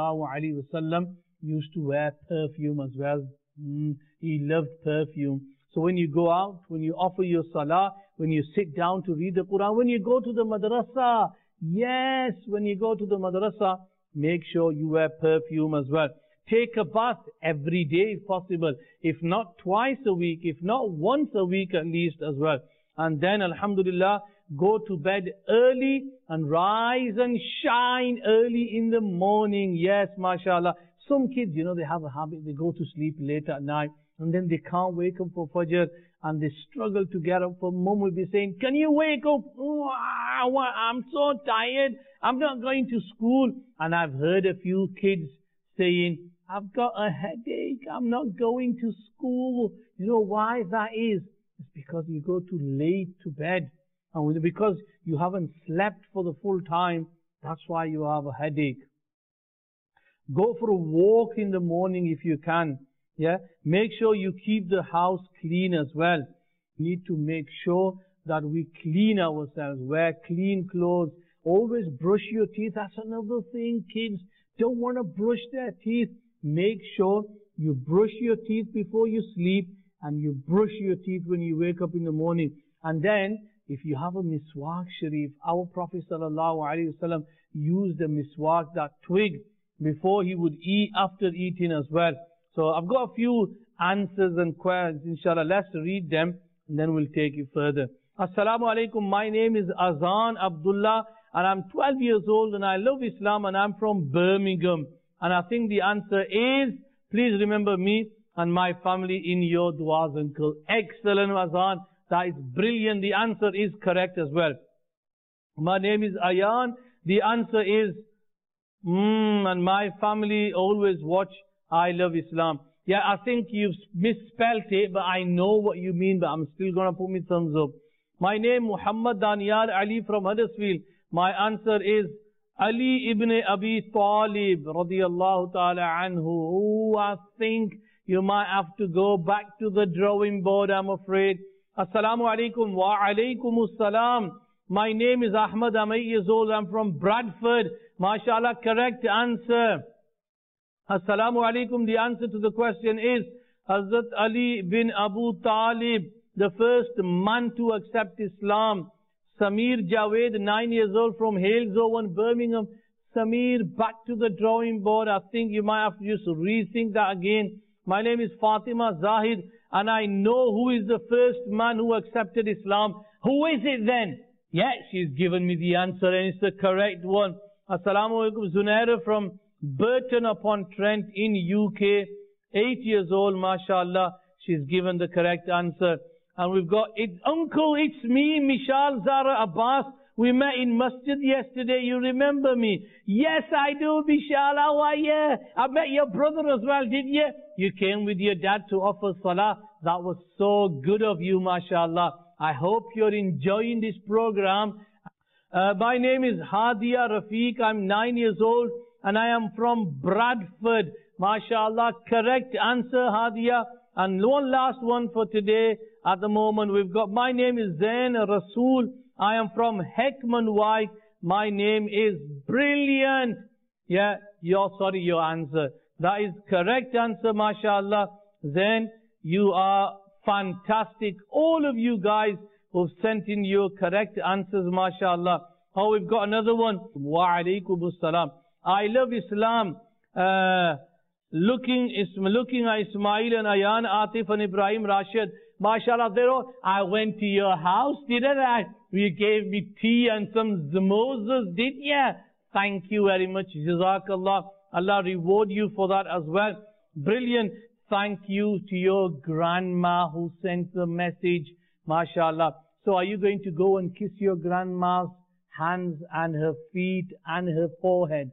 ﷺ used to wear perfume as well? He loved perfume. So when you go out, when you offer your salah, when you sit down to read the Quran, when you go to the madrasa, yes, when you go to the madrasa, make sure you wear perfume as well. Take a bath every day if possible, if not twice a week, if not once a week at least as well. And then, alhamdulillah, go to bed early and rise and shine early in the morning. Yes, mashallah. Some kids, you know, they have a habit, they go to sleep late at night and then they can't wake up for Fajr and they struggle to get up. For Mom will be saying, can you wake up? Oh, I'm so tired. I'm not going to school. And I've heard a few kids saying, I've got a headache. I'm not going to school. You know why that is? It's because you go too late to bed. And because you haven't slept for the full time, that's why you have a headache. Go for a walk in the morning if you can. Yeah. Make sure you keep the house clean as well. You need to make sure that we clean ourselves, wear clean clothes. Always brush your teeth. That's another thing. Kids don't want to brush their teeth. Make sure you brush your teeth before you sleep and you brush your teeth when you wake up in the morning. And then, if you have a miswak sharif, our Prophet ﷺ used a miswak, that twig, before he would eat, after eating as well. So I've got a few answers and questions, inshallah. Let's read them and then we'll take it further. Assalamu alaikum. My name is Azan Abdullah and I'm 12 years old and I love Islam and I'm from Birmingham. And I think the answer is, please remember me and my family in your du'as, uncle. Excellent, Azan. That is brilliant. The answer is correct as well. My name is Ayan. The answer is, and my family always watch I Love Islam. Yeah, I think you've misspelled it, but I know what you mean, but I'm still going to put my thumbs up. My name Muhammad Daniyar Ali from Huddersfield. My answer is Ali ibn Abi Talib radiyallahu ta'ala anhu. Oh, I think you might have to go back to the drawing board, I'm afraid. Assalamu alaikum wa alaikum assalam. My name is Ahmad, I'm 8 years old, I'm from Bradford. MashaAllah, correct answer. Assalamu alaikum, the answer to the question is Hazrat Ali bin Abu Talib, the first man to accept Islam. Samir Javed, 9 years old, from Halesowen, Birmingham. Samir, back to the drawing board. I think you might have to just rethink that again. My name is Fatima Zahid, and I know who is the first man who accepted Islam. Who is it then? Yeah, she's given me the answer, and it's the correct one. Assalamu alaikum, Zunaira from Burton upon Trent in UK. 8 years old, mashallah. She's given the correct answer. And we've got it. Uncle, it's me, Mishal Zara Abbas. We met in Masjid yesterday. You remember me? Yes, I do, Mishal. How are you? I met your brother as well, didn't you? You came with your dad to offer salah. That was so good of you, mashallah. I hope you're enjoying this program. My name is Hadia Rafiq. I'm 9 years old and I am from Bradford. MashaAllah, correct answer, Hadia. And one last one for today. At the moment, we've got, my name is Zain Rasool. I am from Heckman White. My name is brilliant. Yeah, your answer. That is correct answer, MashaAllah. Zain, you are fantastic. All of you guys who've sent in your correct answers, MashaAllah. Oh, we've got another one. Wa alaikum assalam. I love Islam. Looking at Ismail and Ayan, Atif and Ibrahim Rashid. MashaAllah, I went to your house, didn't I? You gave me tea and some samosas, didn't you? Thank you very much. Jazakallah. Allah reward you for that as well. Brilliant. Thank you to your grandma who sent the message. MashaAllah. So are you going to go and kiss your grandma's hands and her feet and her forehead?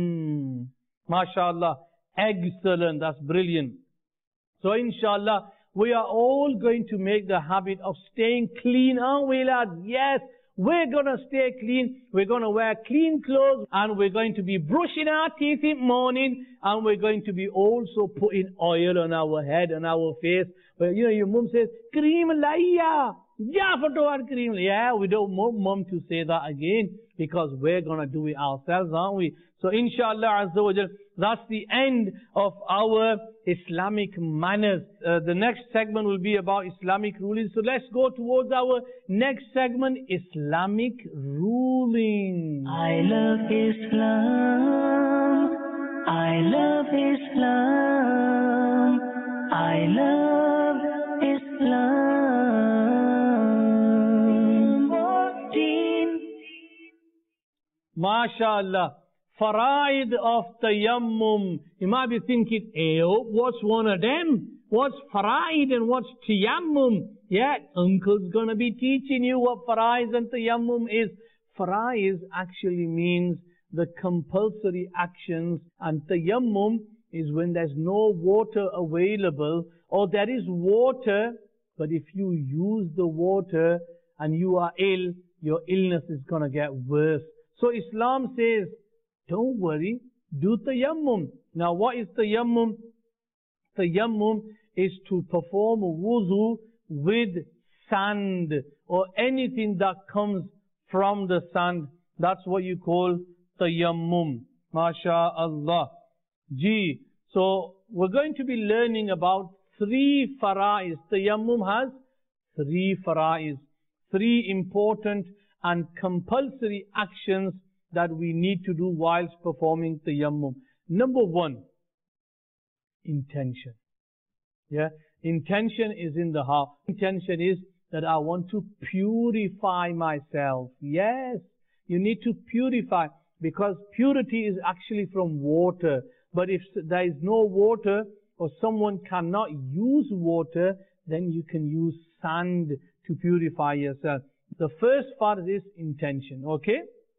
MashaAllah. Excellent. That's brilliant. So inshallah, we are all going to make the habit of staying clean, aren't we, lads? Yes, we're going to stay clean. We're going to wear clean clothes, and we're going to be brushing our teeth in the morning, and we're going to be also putting oil on our head and our face. But you know, your mum says, cream laiya. Yeah, we don't want mum to say that again, because we're going to do it ourselves, aren't we? So inshallah azza wa jal, that's the end of our Islamic manners. The next segment will be about Islamic ruling. So let's go towards our next segment, Islamic ruling. I love Islam. I love Islam. I love Islam. MashaAllah. Faraid of Tayammum. You might be thinking, what's one of them? What's Faraid and what's Tayammum? Yeah, Uncle's going to be teaching you what Faraid and Tayammum is. Faraid actually means the compulsory actions, and Tayammum is when there's no water available, or there is water, but if you use the water and you are ill, your illness is going to get worse. So Islam says, don't worry, do tayammum. Now what is tayammum? Tayammum is to perform wuzu with sand or anything that comes from the sand. That's what you call tayammum. MashaAllah. So we're going to be learning about 3 fara'is. Tayammum has 3 fara'is. 3 important and compulsory actions that we need to do whilst performing tayammum. Number 1, intention. Yeah, intention is in the heart. Intention is that I want to purify myself. Yes, you need to purify, because purity is actually from water. But if there is no water, or someone cannot use water, then you can use sand to purify yourself. The first farz is intention, okay?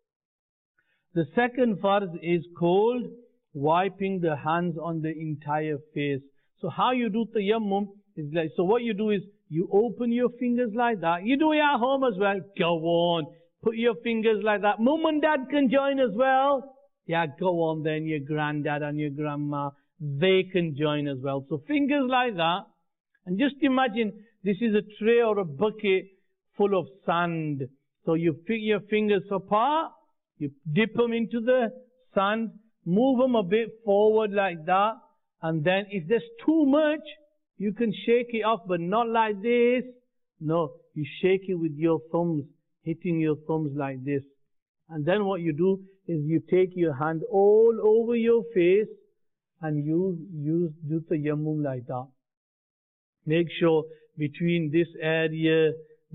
The second farz is called wiping the hands on the entire face. So how you do tayammum is like, so what you do is you open your fingers like that. You do it at home as well. Go on. Put your fingers like that. Mum and dad can join as well. Yeah, go on then. Your granddad and your grandma, they can join as well. So fingers like that. And just imagine this is a tray or a bucket full of sand. So you pick your fingers apart. You dip them into the sand, move them a bit forward like that, and then if there's too much, you can shake it off, but not like this. No, you shake it with your thumbs, hitting your thumbs like this. And then what you do is you take your hand all over your face and do tayammum like that. Make sure between this area,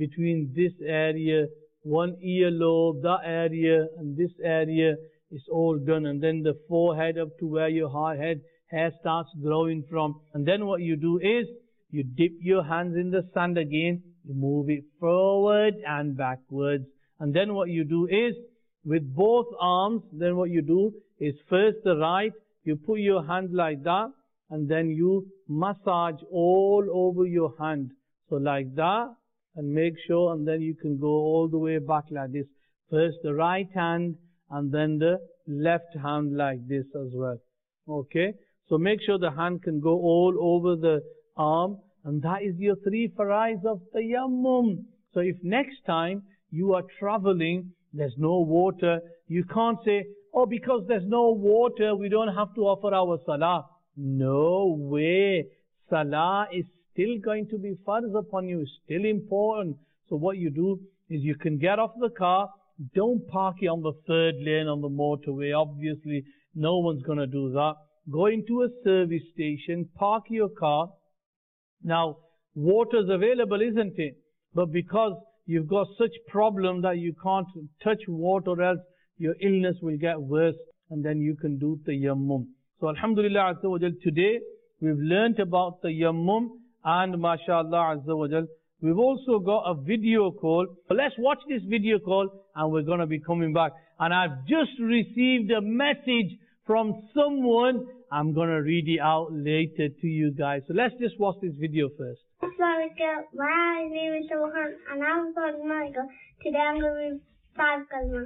one earlobe, that area, and this area is all done. And then the forehead up to where your hair starts growing from. And then what you do is, you dip your hands in the sand again, you move it forward and backwards. And then what you do is, with both arms, then what you do is first the right, you put your hand like that, and then you massage all over your hand. So like that. And make sure, and then you can go all the way back like this. First the right hand, and then the left hand like this as well. Okay? So make sure the hand can go all over the arm, and that is your 3 fara'is of tayammum. So if next time you are traveling, there's no water, you can't say, oh, because there's no water, we don't have to offer our salah. No way. Salah is still going to be farz upon you, still important. So what you do is you can get off the car, don't park it on the 3rd lane on the motorway, obviously no one's going to do that. Go into a service station, park your car. Now, water's available, isn't it? But because you've got such problem that you can't touch water, or else your illness will get worse, and then you can do tayammum. So alhamdulillah azza wa jal, today we've learnt about tayammum. And mashallah azza wa jal, we've also got a video call. So let's watch this video call, and we're going to be coming back. And I've just received a message from someone. I'm going to read it out later to you guys. So let's just watch this video first. My name is Sohan and I'm from Michael. Today I'm going to read 5 kalma.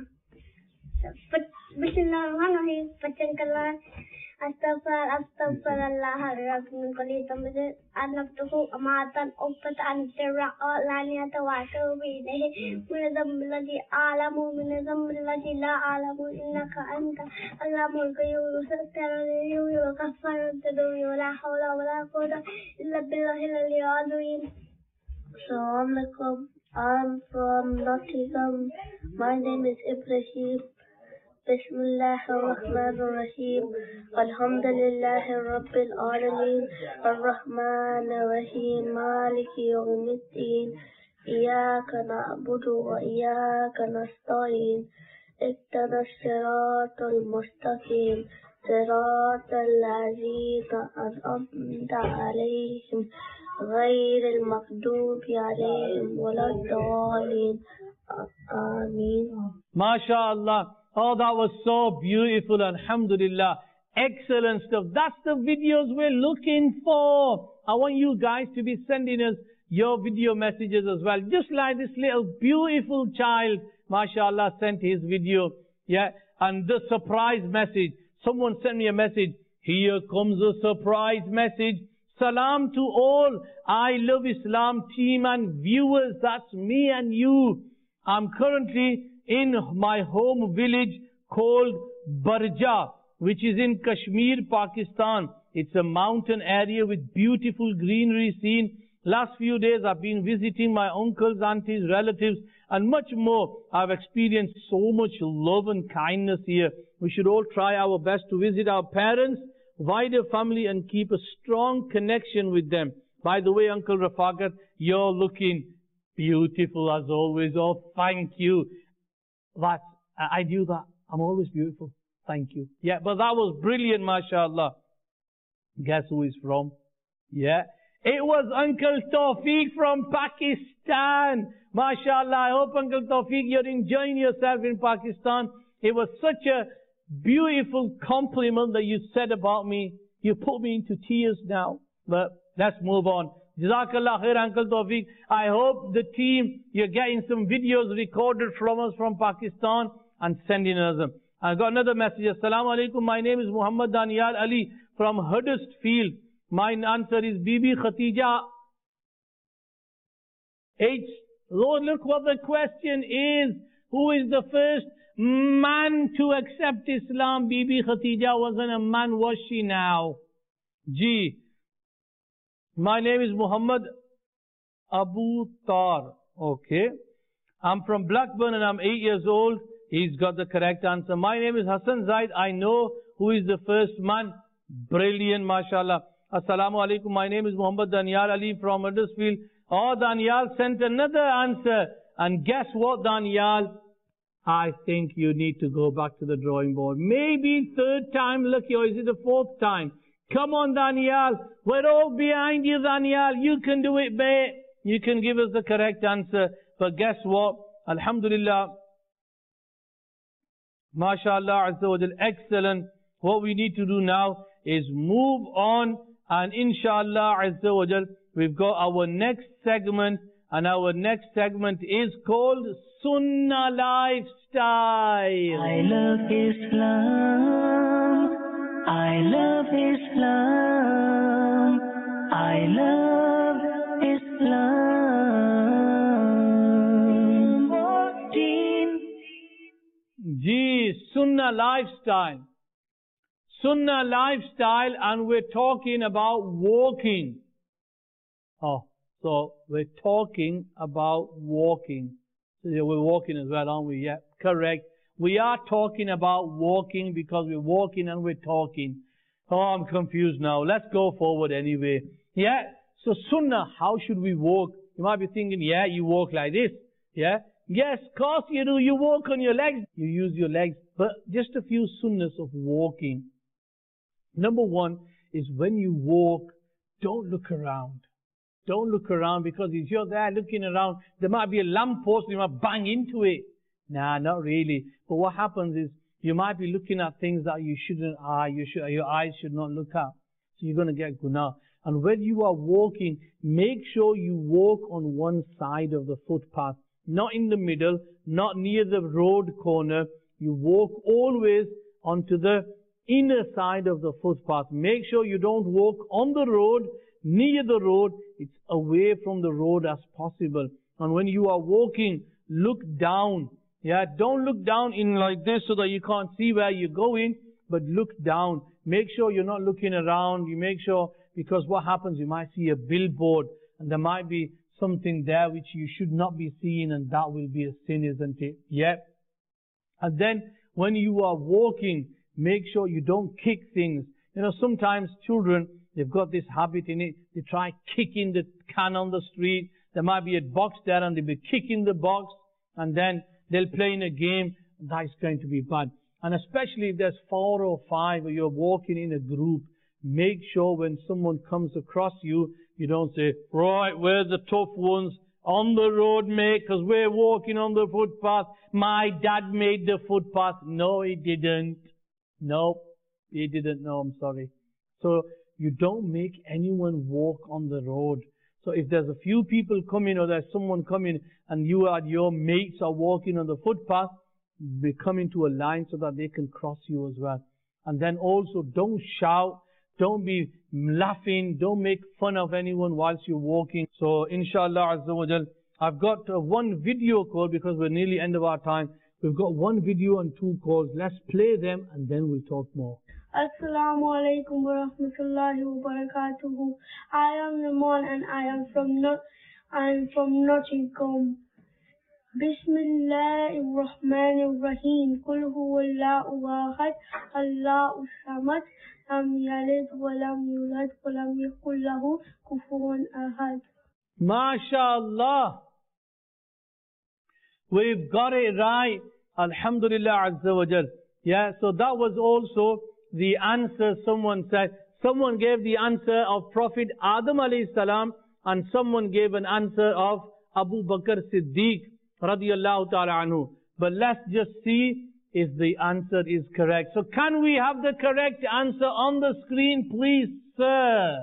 Bismillahirrahmanirrahim. Bachan kalma. Astaghfirullah ar-Rahman Qali Tamad Anaftuhu Amatan Upat Antara Laniyata Watu Bihi Munazam Ladi Alamu Munazam Ladi La Alamu Innaka Anta Alamul Gayu Satara Kafar Tadu La Hawla Wala Quwwata Illa Billahi al-Aliyyil. Assalamualaikum. I'm from Nottingham. My name is Ibrahim. Bismillah ar-Rahman ar-Rahim. Alhamdulillahi Rabbil Alameen. Ar-Rahman ar-Rahim. Maliki yawmiddin. Iyaka na'budu wa iyaka nasta'in. Ihdina as-siratal mustaqim. Siratal ladzina an'amta alayhim. غير المغضوب عليهم ولا الضالين. Ameen. MashaAllah. Oh, that was so beautiful. Alhamdulillah. Excellent stuff. That's the videos we're looking for. I want you guys to be sending us your video messages as well. Just like this little beautiful child, MashaAllah, sent his video. Yeah. And the surprise message. Someone sent me a message. Here comes a surprise message. Salam to all I Love Islam team and viewers. That's me and you. I'm currently in my home village called Barja, which is in Kashmir, Pakistan. It's a mountain area with beautiful greenery scene. Last few days I've been visiting my uncles, aunties, relatives and much more. I've experienced so much love and kindness here. We should all try our best to visit our parents, wider family and keep a strong connection with them. By the way, Uncle Rafaqat, you're looking beautiful as always. Oh, thank you. I do that. I'm always beautiful. Thank you. Yeah, but that was brilliant, mashallah. Guess who is from? Yeah. It was Uncle Tawfiq from Pakistan. MashaAllah. I hope, Uncle Tawfiq, you're enjoying yourself in Pakistan. It was such a beautiful compliment that you said about me. You put me into tears now. But let's move on. Jazakallah khair, Uncle Tawfiq. I hope the team, you're getting some videos recorded from us from Pakistan and sending us them. I got another message. Assalamu alaikum. My name is Muhammad Daniyal Ali from Huddersfield. My answer is Bibi Khatija. Lord, look what the question is. Who is the first man to accept Islam? Bibi Khatija wasn't a man, was she now? G. My name is Muhammad Abu Tar. Okay. I'm from Blackburn and I'm 8 years old. He's got the correct answer. My name is Hassan Zaid. I know who is the first man. Brilliant, mashallah. Assalamu alaikum. My name is Muhammad Daniyal Ali from Huddersfield. Oh, Daniyal sent another answer. And guess what, Daniyal? I think you need to go back to the drawing board. Maybe third time lucky, or is it the fourth time? Come on, Daniyal. We're all behind you, Daniyal. You can do it, babe. You can give us the correct answer. But guess what? Alhamdulillah. MashaAllah Azza wa Jal. Excellent. What we need to do now is move on. And inshallah Azza wa Jal, we've got our next segment. And our next segment is called Sunnah Lifestyle. I love Islam. I love Islam. I love Islam. 14. Gee, Sunnah Lifestyle. Sunnah Lifestyle, and we're talking about walking. Oh, so we're talking about walking. So we're walking as well, aren't we? Yeah, correct. We are talking about walking because we're walking and we're talking. Oh, I'm confused now. Let's go forward anyway. Yeah, so Sunnah, how should we walk? You might be thinking, yeah, you walk like this. Yeah, yes, of course you do. You walk on your legs. You use your legs. But just a few sunnahs of walking. Number one is when you walk, don't look around. Don't look around, because if you're there looking around, there might be a lamppost, you might bang into it. Nah, not really. But what happens is, you might be looking at things that you shouldn't, your eyes should not look at. So you're going to get guna. And when you are walking, make sure you walk on one side of the footpath, not in the middle, not near the road corner. You walk always onto the inner side of the footpath. Make sure you don't walk on the road, near the road. It's away from the road as possible. And when you are walking, look down. Yeah, don't look down in like this so that you can't see where you're going, but look down. Make sure you're not looking around. You make sure, because what happens, you might see a billboard and there might be something there which you should not be seeing, and that will be a sin, isn't it? Yeah. And then when you are walking, make sure you don't kick things. You know, sometimes children, they've got this habit in it. They try kicking the can on the street. There might be a box there and they'll be kicking the box, and then they'll play in a game. That's going to be bad. And especially if there's 4 or 5 or you're walking in a group, make sure when someone comes across you, you don't say, right, we're the tough ones on the road, mate, because we're walking on the footpath. My dad made the footpath. No, he didn't. No, he didn't. No, I'm sorry. So you don't make anyone walk on the road. So if there's a few people coming or there's someone coming and you and your mates are walking on the footpath, they come into a line so that they can cross you as well. And then also don't shout, don't be laughing, don't make fun of anyone whilst you're walking. So inshallah Azza wa Jal, I've got one video call because we're nearly end of our time. We've got one video and 2 calls. Let's play them and then we'll talk more. Assalamu alaikum wa rahmatullahi wa barakatuhu. I am Naman and I am from Nottingham. Bismillahirrahmanirrahim. Qul huwallahu ahad, Allahu samad, lam yalid wa lam yulad wa lam yakul lahu kufuwan ahad. MashaAllah. We've got it right. Alhamdulillah Azza wa Jal. Yeah, so that was also the answer someone said. Someone gave the answer of Prophet Adam alayhi salam, and someone gave an answer of Abu Bakr Siddiq radiyallahu ta'ala anhu. But let's just see if the answer is correct. So can we have the correct answer on the screen, please, sir?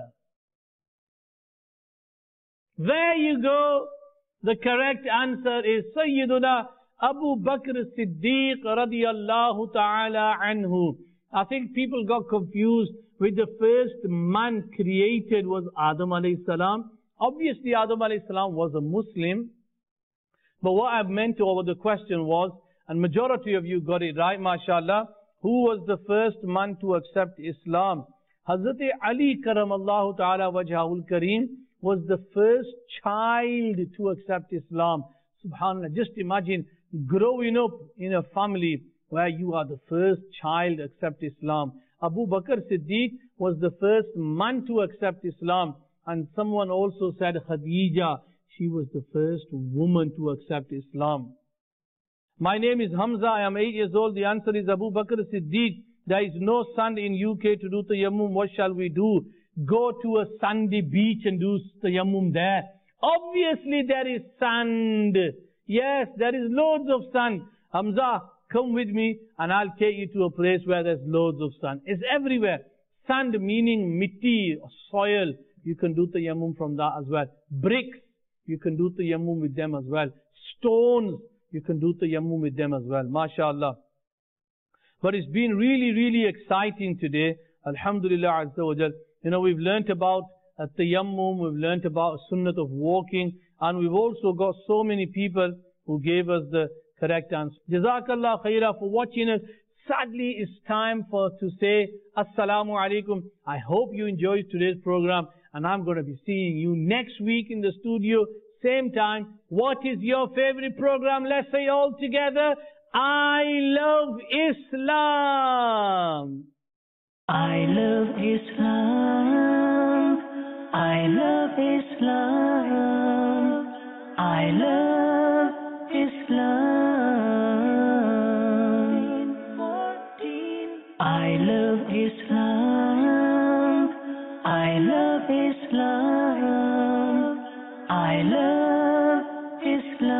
There you go. The correct answer is Sayyiduna Abu Bakr Siddiq radiyallahu ta'ala anhu. I think people got confused with the first man created was Adam alayhi salam. Obviously Adam alayhi salam was a Muslim. But what I meant over the question was, and majority of you got it right, mashallah, who was the first man to accept Islam? Hazrat Ali karamallahu ta'ala wajhahul kareem was the first child to accept Islam. Subhanallah, just imagine growing up in a family where you are the first child to accept Islam. Abu Bakr Siddiq was the first man to accept Islam. And someone also said Khadija, she was the first woman to accept Islam. My name is Hamza, I am 8 years old. The answer is Abu Bakr Siddiq. There is no sand in UK to do tayammum. What shall we do? Go to a sandy beach and do tayammum there. Obviously there is sand. Yes, there is loads of sand. Hamza, come with me and I'll take you to a place where there's loads of sand. It's everywhere. Sand meaning mitti, soil. You can do tayammum from that as well. Bricks, you can do tayammum with them as well. Stones, you can do tayammum with them as well. MashaAllah. But it's been really, really exciting today. Alhamdulillah Azza wa Jal. You know, we've learnt about tayammum, we've learnt about sunnat of walking, and we've also got so many people who gave us the correct answer. Jazakallah khaira for watching us. Sadly, it's time to say Assalamu alaikum. I hope you enjoyed today's program, and I'm going to be seeing you next week in the studio, same time. What is your favorite program? Let's say all together, I love Islam. I love Islam. I love Islam. I love Islam. I love Islam. I love Islam. I love Islam.